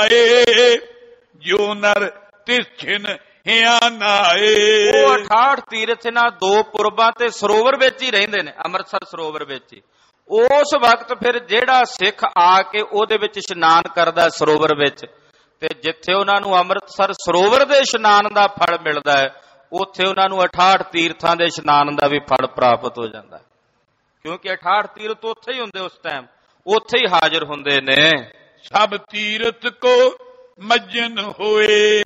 ਆਏ ਜੋ ਨਰ ਤਿਸ ਛਿਨ ਹਿਆ ਨਾਏ। ਉਹ ਅਠਾਹਠ ਤੀਰਥ ਇਹਨਾਂ ਦੋ ਪੁਰਬਾਂ ਤੇ ਸਰੋਵਰ ਵਿੱਚ ਹੀ ਰਹਿੰਦੇ ਨੇ, ਅੰਮ੍ਰਿਤਸਰ ਸਰੋਵਰ ਵਿੱਚ ਹੀ। ਉਸ ਵਕਤ ਫਿਰ ਜਿਹੜਾ ਸਿੱਖ ਆ ਕੇ ਉਹਦੇ ਵਿੱਚ ਇਸ਼ਨਾਨ ਕਰਦਾ ਸਰੋਵਰ ਵਿੱਚ, ਤੇ ਜਿੱਥੇ ਉਹਨਾਂ ਨੂੰ ਅੰਮ੍ਰਿਤਸਰ ਸਰੋਵਰ ਦੇ ਇਸ਼ਨਾਨ ਦਾ ਫਲ ਮਿਲਦਾ ਹੈ, ਉੱਥੇ ਉਹਨਾਂ ਨੂੰ ਅਠਾਹਠ ਤੀਰਥਾਂ ਦੇ ਇਸ਼ਨਾਨ ਦਾ ਵੀ ਫਲ ਪ੍ਰਾਪਤ ਹੋ ਜਾਂਦਾ ਹੈ। ਕਿਉਂਕਿ ਅਠਾਹਠ ਤੀਰਥ ਉੱਥੇ ਹੀ ਹੁੰਦੇ, ਉਸ ਟਾਈਮ ਉੱਥੇ ਹੀ ਹਾਜ਼ਰ ਹੁੰਦੇ ਨੇ। ਸਭ ਤੀਰਥ ਕੋ ਮੱਜਨ ਹੋਏ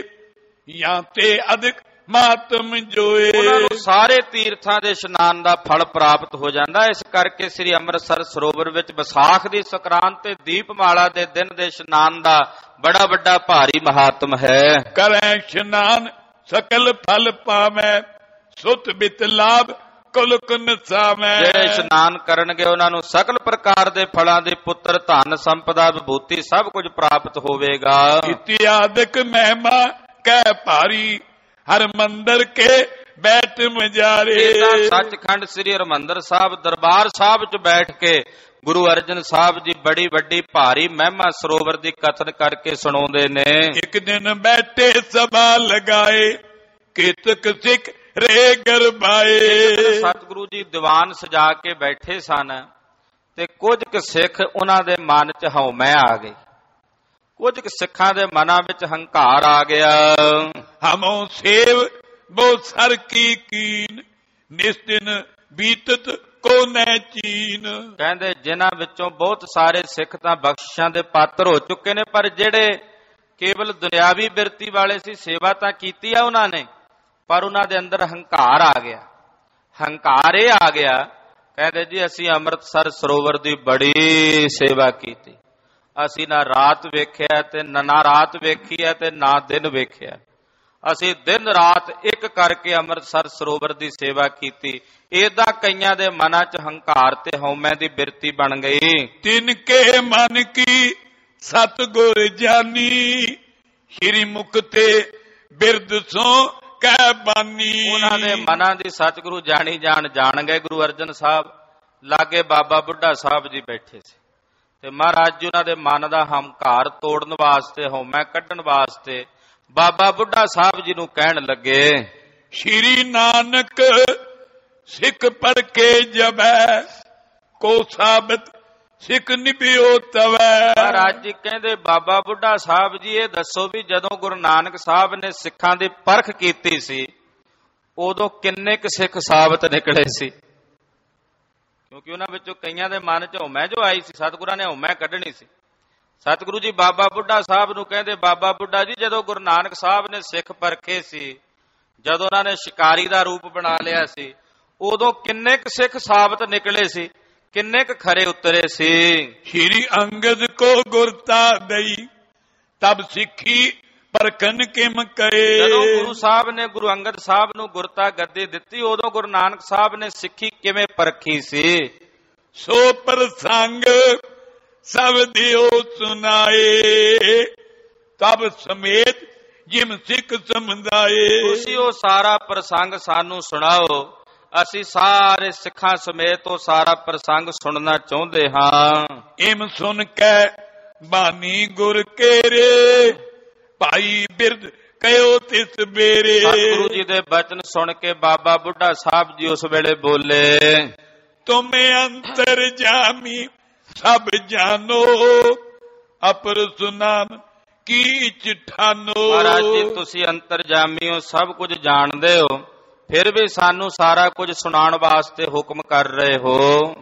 ਜਾਂ ਤੇ ਅਧਿਕ ਮਾਤਮ ਜੋਏ। ਉਹਨਾਂ ਨੂੰ ਸਾਰੇ ਤੀਰਥਾਂ ਦੇ ਇਸ਼ਨਾਨ ਦਾ ਫਲ ਪ੍ਰਾਪਤ ਹੋ ਜਾਂਦਾ। ਇਸ ਕਰਕੇ ਸ੍ਰੀ ਅੰਮ੍ਰਿਤਸਰ ਸਰੋਵਰ ਵਿੱਚ ਵਿਸਾਖ ਦੀ ਸੰਕਰਾਂਤ ਤੇ ਦੀਪਮਾਲਾ ਦੇ ਦਿਨ ਦੇ ਇਸ਼ਨਾਨ ਦਾ ਬੜਾ ਵੱਡਾ ਭਾਰੀ ਮਹਾਤਮ ਹੈ। ਕਰੈ ਇਸ਼ਨਾਨ ਸਕਲ ਫਲ ਪਾਵੈ ਸੁਤ ਬਿਤ ਲਾਭ ਕੁਲ ਕੁਨ ਸਾਵੈ। ਜਿਹੜੇ ਇਸ਼ਨਾਨ ਕਰਨਗੇ ਉਹਨਾਂ ਨੂੰ ਸਕਲ ਪ੍ਰਕਾਰ ਦੇ ਫਲਾਂ ਦੇ ਪੁੱਤਰ, ਧਨ, ਸੰਪਦਾ, ਵਿਭੂਤੀ ਸਭ ਕੁਝ ਪ੍ਰਾਪਤ ਹੋਵੇਗਾ। ਇਤਿਆਦਿਕ ਮਹਿਮਾ ਕਹਿ ਭਾਰੀ ਹਰ ਮੰਦਰ ਕੇ ਬੈਠ ਮਜਾਰੇ। ਇਹਦਾ ਸੱਚਖੰਡ ਸ੍ਰੀ ਹਰਿਮੰਦਰ ਸਾਹਿਬ ਦਰਬਾਰ ਸਾਹਿਬ ਚ ਬੈਠ ਕੇ ਗੁਰੂ ਅਰਜਨ ਸਾਹਿਬ ਜੀ ਬੜੀ ਵੱਡੀ ਭਾਰੀ ਮਹਿਮਾ ਸਰੋਵਰ ਦੀ ਕਥਨ ਕਰਕੇ ਸੁਣਾਉਂਦੇ ਨੇ। ਇੱਕ ਦਿਨ ਬੈਠੇ ਸਭਾ ਲਗਾਏ ਕਿਤਕ ਸਿੱਖ ਰੇ ਗਰਬਾਏ। ਸਤਿਗੁਰੂ ਜੀ ਦੀਵਾਨ ਸਜਾ ਕੇ ਬੈਠੇ ਸਨ ਤੇ ਕੁਝ ਕੁ ਸਿੱਖ ਉਹਨਾਂ ਦੇ ਮਨ ਚ ਹਉਮੈ ਆ ਗਈ। ਕੁਝ ਕੁ ਸਿੱਖਾਂ ਦੇ ਮਨਾਂ ਵਿੱਚ ਹੰਕਾਰ ਆ ਗਿਆ। ਹਮੋ ਸੇਵ ਬਹੁ ਸਰ ਕੀ ਕੀਨ ਨਿਸਤਿਨ ਬੀਤਤ ਕੋ ਨੈ ਚੀਨ। ਕਹਿੰਦੇ ਜਿਨ੍ਹਾਂ ਵਿੱਚੋਂ ਬਹੁਤ ਸਾਰੇ ਸਿੱਖ ਤਾਂ ਬਖਸ਼ਿਸ਼ਾਂ ਦੇ ਪਾਤਰ ਹੋ ਚੁੱਕੇ ਨੇ, ਪਰ ਜਿਹੜੇ ਕੇਵਲ ਦੁਨਿਆਵੀ ਬਿਰਤੀ ਵਾਲੇ ਸੀ, ਸੇਵਾ ਤਾਂ ਕੀਤੀ ਆ ਉਹਨਾਂ ਨੇ, ਪਰ ਉਹਨਾਂ ਦੇ ਅੰਦਰ ਹੰਕਾਰ ਆ ਗਿਆ। ਹੰਕਾਰ ਇਹ ਆ ਗਿਆ, ਕਹਿੰਦੇ ਜੀ ਅਸੀਂ ਅੰਮ੍ਰਿਤਸਰ ਸਰੋਵਰ ਦੀ ਬੜੀ ਸੇਵਾ ਕੀਤੀ, ਅਸੀਂ ਨਾ ਰਾਤ ਵੇਖਿਆ ਤੇ ਨਾ ਰਾਤ ਵੇਖੀ ਹੈ ਤੇ ਨਾ ਦਿਨ ਵੇਖਿਆ, ਅਸੀਂ ਦਿਨ ਰਾਤ ਇੱਕ ਕਰਕੇ ਅੰਮ੍ਰਿਤਸਰ ਸਰੋਵਰ ਦੀ ਸੇਵਾ ਕੀਤੀ। ਏਦਾਂ ਕਈਆਂ ਦੇ ਮਨਾਂ 'ਚ ਹੰਕਾਰ ਤੇ ਹਉਮੈ ਦੀ ਬਿਰਤੀ ਬਣ ਗਈ। ਤਿਨ ਕੇ ਮਨ ਕੀ ਸਤਿਗੁਰ ਜਾਨੀ ਸ਼੍ਰੀ ਮੁਖ ਤੇ ਬਿਰਦ ਸੋ ਕਹਿ ਬਾਨੀ। ਉਹਨਾਂ ਦੇ ਮਨਾਂ ਦੀ ਸਤਿਗੁਰੂ ਜਾਣੀ ਜਾਣ ਜਾਣ ਗਏ। ਗੁਰੂ ਅਰਜਨ ਸਾਹਿਬ ਲਾਗੇ ਬਾਬਾ ਬੁੱਢਾ ਸਾਹਿਬ ਜੀ ਬੈਠੇ ਸੀ ਤੇ ਮਹਾਰਾਜ ਜੀ ਉਹਨਾਂ ਦੇ ਮਨ ਦਾ ਹੰਕਾਰ ਤੋੜਨ ਵਾਸਤੇ, ਹਉਮੈ ਕੱਢਣ ਵਾਸਤੇ ਬਾਬਾ ਬੁੱਢਾ ਸਾਹਿਬ ਜੀ ਨੂੰ ਕਹਿਣ ਲੱਗੇ, ਸ਼੍ਰੀ ਨਾਨਕ ਸਿੱਖ ਪੜ੍ਹ ਕੇ ਜਬੈ ਕੋ ਸਾਬਤ ਸਿੱਖ ਨਿਭਿਓ ਤਵੈ। ਮਹਾਰਾਜ ਜੀ ਕਹਿੰਦੇ, ਬਾਬਾ ਬੁੱਢਾ ਸਾਹਿਬ ਜੀ ਇਹ ਦੱਸੋ ਵੀ ਜਦੋਂ ਗੁਰੂ ਨਾਨਕ ਸਾਹਿਬ ਨੇ ਸਿੱਖਾਂ ਦੀ ਪਰਖ ਕੀਤੀ ਸੀ ਉਦੋਂ ਕਿੰਨੇ ਕੁ ਸਿੱਖ ਸਾਬਤ ਨਿਕਲੇ ਸੀ? ਕਿਉਂਕਿ ਉਹਨਾਂ ਵਿੱਚੋਂ ਕਈਆਂ ਦੇ ਮਨ 'ਚ ਹਉਮੈ ਜੋ ਆਈ ਸੀ, ਸਤਿਗੁਰਾਂ ਨੇ ਹਉਮੈ ਕੱਢਣੀ ਸੀ। ਸਤਿਗੁਰੂ ਜੀ ਬਾਬਾ ਬੁੱਢਾ ਸਾਹਿਬ ਨੂੰ ਕਹਿੰਦੇ, ਬਾਬਾ ਬੁੱਢਾ ਜੀ ਜਦੋਂ ਗੁਰੂ ਨਾਨਕ ਸਾਹਿਬ ਨੇ ਸਿੱਖ ਪਰਖੇ ਸੀ, ਜਦੋਂ ਉਹਨਾਂ ਨੇ ਸ਼ਿਕਾਰੀ ਦਾ ਰੂਪ ਬਣਾ ਲਿਆ ਸੀ, ਉਦੋਂ ਕਿੰਨੇ ਕੁ ਸਿੱਖ ਸਾਬਤ ਨਿਕਲੇ ਸੀ, ਕਿੰਨੇ ਕੁ ਖਰੇ ਉਤਰੇ ਸੀ? ਸ਼੍ਰੀ ਅੰਗਦ ਕੋ ਗੁਰਤਾ ਦਈ ਤਬ ਸਿੱਖੀ ਪਰਖਨ ਕਿਮ ਕਰੇ। ਜਦੋਂ ਗੁਰੂ ਸਾਹਿਬ ਨੇ ਗੁਰੂ ਅੰਗਦ ਸਾਹਿਬ ਨੂੰ ਗੁਰਤਾ ਗੱਦੀ ਦਿੱਤੀ, ਉਦੋਂ ਗੁਰੂ ਨਾਨਕ ਸਾਹਿਬ ਨੇ ਸਿੱਖੀ ਕਿਵੇਂ ਪਰਖੀ ਸੀ? ਸੋ ਪ੍ਰਸੰਗ ਸਭ ਦਿਓ ਸੁਨਾਏ ਤਬ ਸਮੇਤ ਜਿਮ ਸਿੱਖ ਸਮਝਾਏ। ਤੁਸੀਂ ਉਹ ਸਾਰਾ ਪ੍ਰਸੰਗ ਸਾਨੂੰ ਸੁਣਾਓ, ਅਸੀਂ ਸਾਰੇ ਸਿੱਖਾਂ ਸਮੇਤ ਉਹ ਸਾਰਾ ਪ੍ਰਸੰਗ ਸੁਣਨਾ ਚਾਹੁੰਦੇ ਹਾਂ। ਇਮ ਸੁਣ ਕੇ ਬਾਨੀ ਗੁਰ ਕੇਰੇ ਭਾਈ ਬਿਰਦ ਕਹਿਓ ਤਿਸ ਬੇਰੇ। ਸਤਿਗੁਰੂ ਜੀ ਦੇ ਬਚਨ ਸੁਣ ਕੇ ਬਾਬਾ ਬੁੱਢਾ ਸਾਹਿਬ ਜੀ ਉਸ ਵੇਲੇ ਬੋਲੇ, ਤੁਮੇ ਅੰਤਰ ਜਾਮੀ ਸਭ ਜਾਨੋ ਅਪਰ ਸੁਨਾਮ ਕੀ ਚਿਠਾਨੋ। ਮਹਾਰਾਜ ਜੀ ਤੁਸੀਂ ਅੰਤਰਜਾਮੀ ਹੋ, ਸਭ ਕੁਝ ਜਾਣਦੇ ਹੋ, ਫਿਰ ਵੀ ਸਾਨੂੰ ਸਾਰਾ ਕੁਝ ਸੁਣਾਉਣ ਵਾਸਤੇ ਹੁਕਮ ਕਰ ਰਹੇ ਹੋ।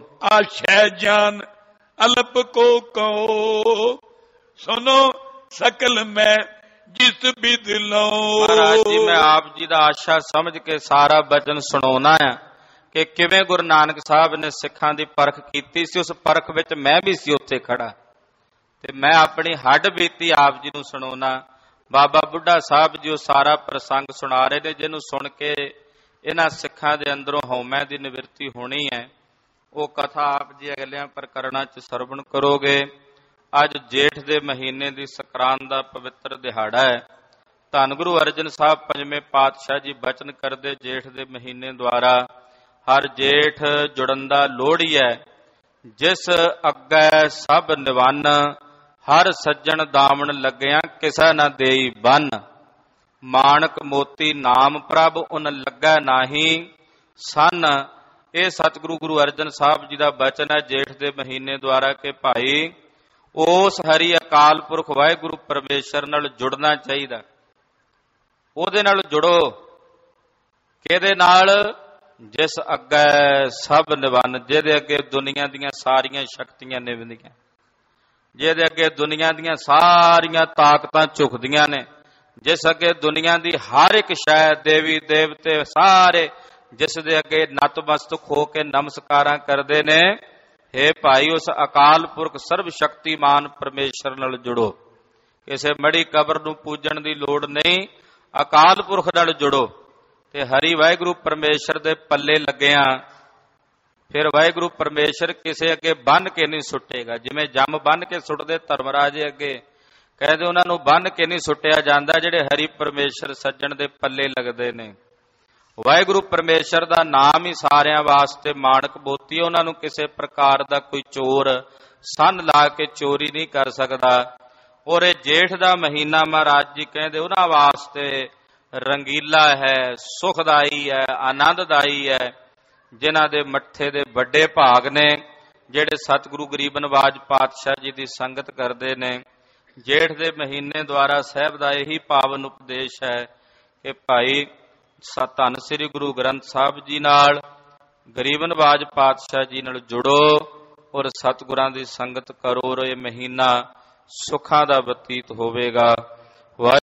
ਆਸ਼ੈ ਜਾਨ ਅਲਪ ਕੋ ਕਹੋ ਸੁਨੋ ਸਕਲ ਮੈਂ ਜਿਸ ਬਿਦ ਲਓ। ਮਹਾਰਾਜ ਜੀ ਮੈਂ ਆਪ ਜੀ ਦਾ ਆਸ਼ਾ ਸਮਝ ਕੇ ਸਾਰਾ ਬਚਨ ਸੁਣਾਉਣਾ ਆ ਕਿ ਕਿਵੇਂ ਗੁਰੂ ਨਾਨਕ ਸਾਹਿਬ ਨੇ ਸਿੱਖਾਂ ਦੀ ਪਰਖ ਕੀਤੀ ਸੀ। ਉਸ ਪਰਖ ਵਿੱਚ ਮੈਂ ਵੀ ਸੀ ਉੱਥੇ ਖੜਾ, ਤੇ ਮੈਂ ਆਪਣੀ ਹੱਡ ਬੀਤੀ ਆਪ ਜੀ ਨੂੰ ਸੁਣਾਉਣਾ। ਬਾਬਾ ਬੁੱਢਾ ਸਾਹਿਬ ਜੀ ਉਹ ਸਾਰਾ ਪ੍ਰਸੰਗ ਸੁਣਾ ਰਹੇ ਨੇ, ਜਿਹਨੂੰ ਸੁਣ ਕੇ ਇਹਨਾਂ ਸਿੱਖਾਂ ਦੇ ਅੰਦਰੋਂ ਹਉਮੈ ਦੀ ਨਿਵਰਤੀ ਹੋਣੀ ਹੈ। ਉਹ ਕਥਾ ਆਪ ਜੀ ਅਗਲਿਆਂ ਪ੍ਰਕਰਣਾਂ 'ਚ ਸਰਵਣ ਕਰੋਗੇ। ਅੱਜ ਜੇਠ ਦੇ ਮਹੀਨੇ ਦੀ ਸੰਕਰਾਂਤ ਦਾ ਪਵਿੱਤਰ ਦਿਹਾੜਾ ਹੈ। ਧੰਨ ਗੁਰੂ ਅਰਜਨ ਸਾਹਿਬ ਪੰਜਵੇਂ ਪਾਤਸ਼ਾਹ ਜੀ ਬਚਨ ਕਰਦੇ, ਜੇਠ ਦੇ ਮਹੀਨੇ ਦੁਆਰਾ ਹਰ ਜੇਠ ਜੁੜਨ ਦਾ ਲੋਹੜੀ ਹੈ। ਜਿਸ ਅੱਗੇ ਸਭ ਨਿਵੰਨ ਹਰ ਸੱਜਣ ਦਾਮਨ ਲੱਗਿਆ ਕਿਸੈ ਨਾ ਦੇਈ ਬੰਨ। ਮਾਣਕ ਮੋਤੀ ਨਾਮ ਪ੍ਰਭ ਉਨ ਲੱਗਾ ਨਾਹੀ ਸੰਨ। ਇਹ ਸਤਿਗੁਰੂ ਗੁਰੂ ਅਰਜਨ ਸਾਹਿਬ ਜੀ ਦਾ ਬਚਨ ਹੈ ਜੇਠ ਦੇ ਮਹੀਨੇ ਦੁਆਰਾ ਕਿ ਭਾਈ ਉਸ ਹਰੀ ਅਕਾਲ ਪੁਰਖ ਵਾਹਿਗੁਰੂ ਪਰਮੇਸ਼ਰ ਨਾਲ ਜੁੜਨਾ ਚਾਹੀਦਾ। ਉਹਦੇ ਨਾਲ ਜੁੜੋ। ਕਿਹਦੇ ਨਾਲ? ਜਿਸ ਅੱਗੇ ਸਭ ਨਿਵੰਨ, ਜਿਹਦੇ ਅੱਗੇ ਦੁਨੀਆ ਦੀਆਂ ਸਾਰੀਆਂ ਸ਼ਕਤੀਆਂ ਨਿਵੰਦੀਆਂ, ਜਿਹਦੇ ਅੱਗੇ ਦੁਨੀਆ ਦੀਆਂ ਸਾਰੀਆਂ ਤਾਕਤਾਂ ਝੁਕਦੀਆਂ ਨੇ, ਜਿਸ ਅੱਗੇ ਦੁਨੀਆ ਦੀ ਹਰ ਇੱਕ ਸ਼ੈ, ਦੇਵੀ ਦੇਵਤੇ ਸਾਰੇ ਜਿਸ ਦੇ ਅੱਗੇ ਨਤਮਸਤਕ ਹੋ ਕੇ ਨਮਸਕਾਰਾਂ ਕਰਦੇ ਨੇ। ਹੇ ਭਾਈ ਉਸ ਅਕਾਲ ਪੁਰਖ ਸਰਬ ਸ਼ਕਤੀਮਾਨ ਪਰਮੇਸ਼ਰ ਨਾਲ ਜੁੜੋ। ਕਿਸੇ ਮੜੀ ਕਬਰ ਨੂੰ ਪੂਜਣ ਦੀ ਲੋੜ ਨਹੀਂ, ਅਕਾਲ ਪੁਰਖ ਨਾਲ ਜੁੜੋ ਤੇ ਹਰੀ ਵਾਹਿਗੁਰੂ ਪਰਮੇਸ਼ਰ ਦੇ ਪੱਲੇ ਲੱਗਿਆ। ਫਿਰ ਵਾਹਿਗੁਰੂ ਪਰਮੇਸ਼ਰ ਕਿਸੇ ਅੱਗੇ ਬੰਨ ਕੇ ਨਹੀਂ ਸੁੱਟੇਗਾ। ਜਿਵੇਂ ਜੰਮ ਬੰਨ ਕੇ ਸੁੱਟਦੇ ਧਰਮਰਾਜੇ ਅੱਗੇ, ਕਹਿੰਦੇ ਉਹਨਾਂ ਨੂੰ ਬੰਨ ਕੇ ਨਹੀਂ ਸੁੱਟਿਆ ਜਾਂਦਾ ਜਿਹੜੇ ਹਰੀ ਪਰਮੇਸ਼ਰ ਸੱਜਣ ਦੇ ਪੱਲੇ ਲੱਗਦੇ ਨੇ। ਵਾਹਿਗੁਰੂ ਪਰਮੇਸ਼ਰ ਦਾ ਨਾਮ ਹੀ ਸਾਰਿਆਂ ਵਾਸਤੇ ਮਾਣਕ ਮੋਤੀ। ਉਹਨਾਂ ਨੂੰ ਕਿਸੇ ਪ੍ਰਕਾਰ ਦਾ ਕੋਈ ਚੋਰ ਸੰਨ ਲਾ ਕੇ ਚੋਰੀ ਨਹੀਂ ਕਰ ਸਕਦਾ। ਔਰ ਇਹ ਜੇਠ ਦਾ ਮਹੀਨਾ ਮਹਾਰਾਜ ਜੀ ਕਹਿੰਦੇ ਉਹਨਾਂ ਵਾਸਤੇ ਰੰਗੀਲਾ ਹੈ, ਸੁਖਦਾਈ ਹੈ, ਆਨੰਦਦਾਈ ਹੈ, ਜਿਨ੍ਹਾਂ ਦੇ ਮੱਥੇ ਦੇ ਵੱਡੇ ਭਾਗ ਨੇ, ਜਿਹੜੇ ਸਤਿਗੁਰੂ ਗਰੀਬ ਨਵਾਜ ਪਾਤਸ਼ਾਹ ਜੀ ਦੀ ਸੰਗਤ ਕਰਦੇ ਨੇ। ਜੇਠ ਦੇ ਮਹੀਨੇ ਦੁਆਰਾ ਸਾਹਿਬ ਦਾ ਇਹੀ ਪਾਵਨ ਉਪਦੇਸ਼ ਹੈ ਕਿ ਭਾਈ ਧੰਨ ਸ੍ਰੀ ਗੁਰੂ ਗ੍ਰੰਥ ਸਾਹਿਬ ਜੀ ਨਾਲ, ਗਰੀਬ ਨਵਾਜ ਪਾਤਸ਼ਾਹ ਜੀ ਨਾਲ ਜੁੜੋ ਔਰ ਸਤਿਗੁਰਾਂ ਦੀ ਸੰਗਤ ਕਰੋ। ਔਰ ਇਹ ਮਹੀਨਾ ਸੁੱਖਾਂ ਦਾ ਬਤੀਤ ਹੋਵੇਗਾ।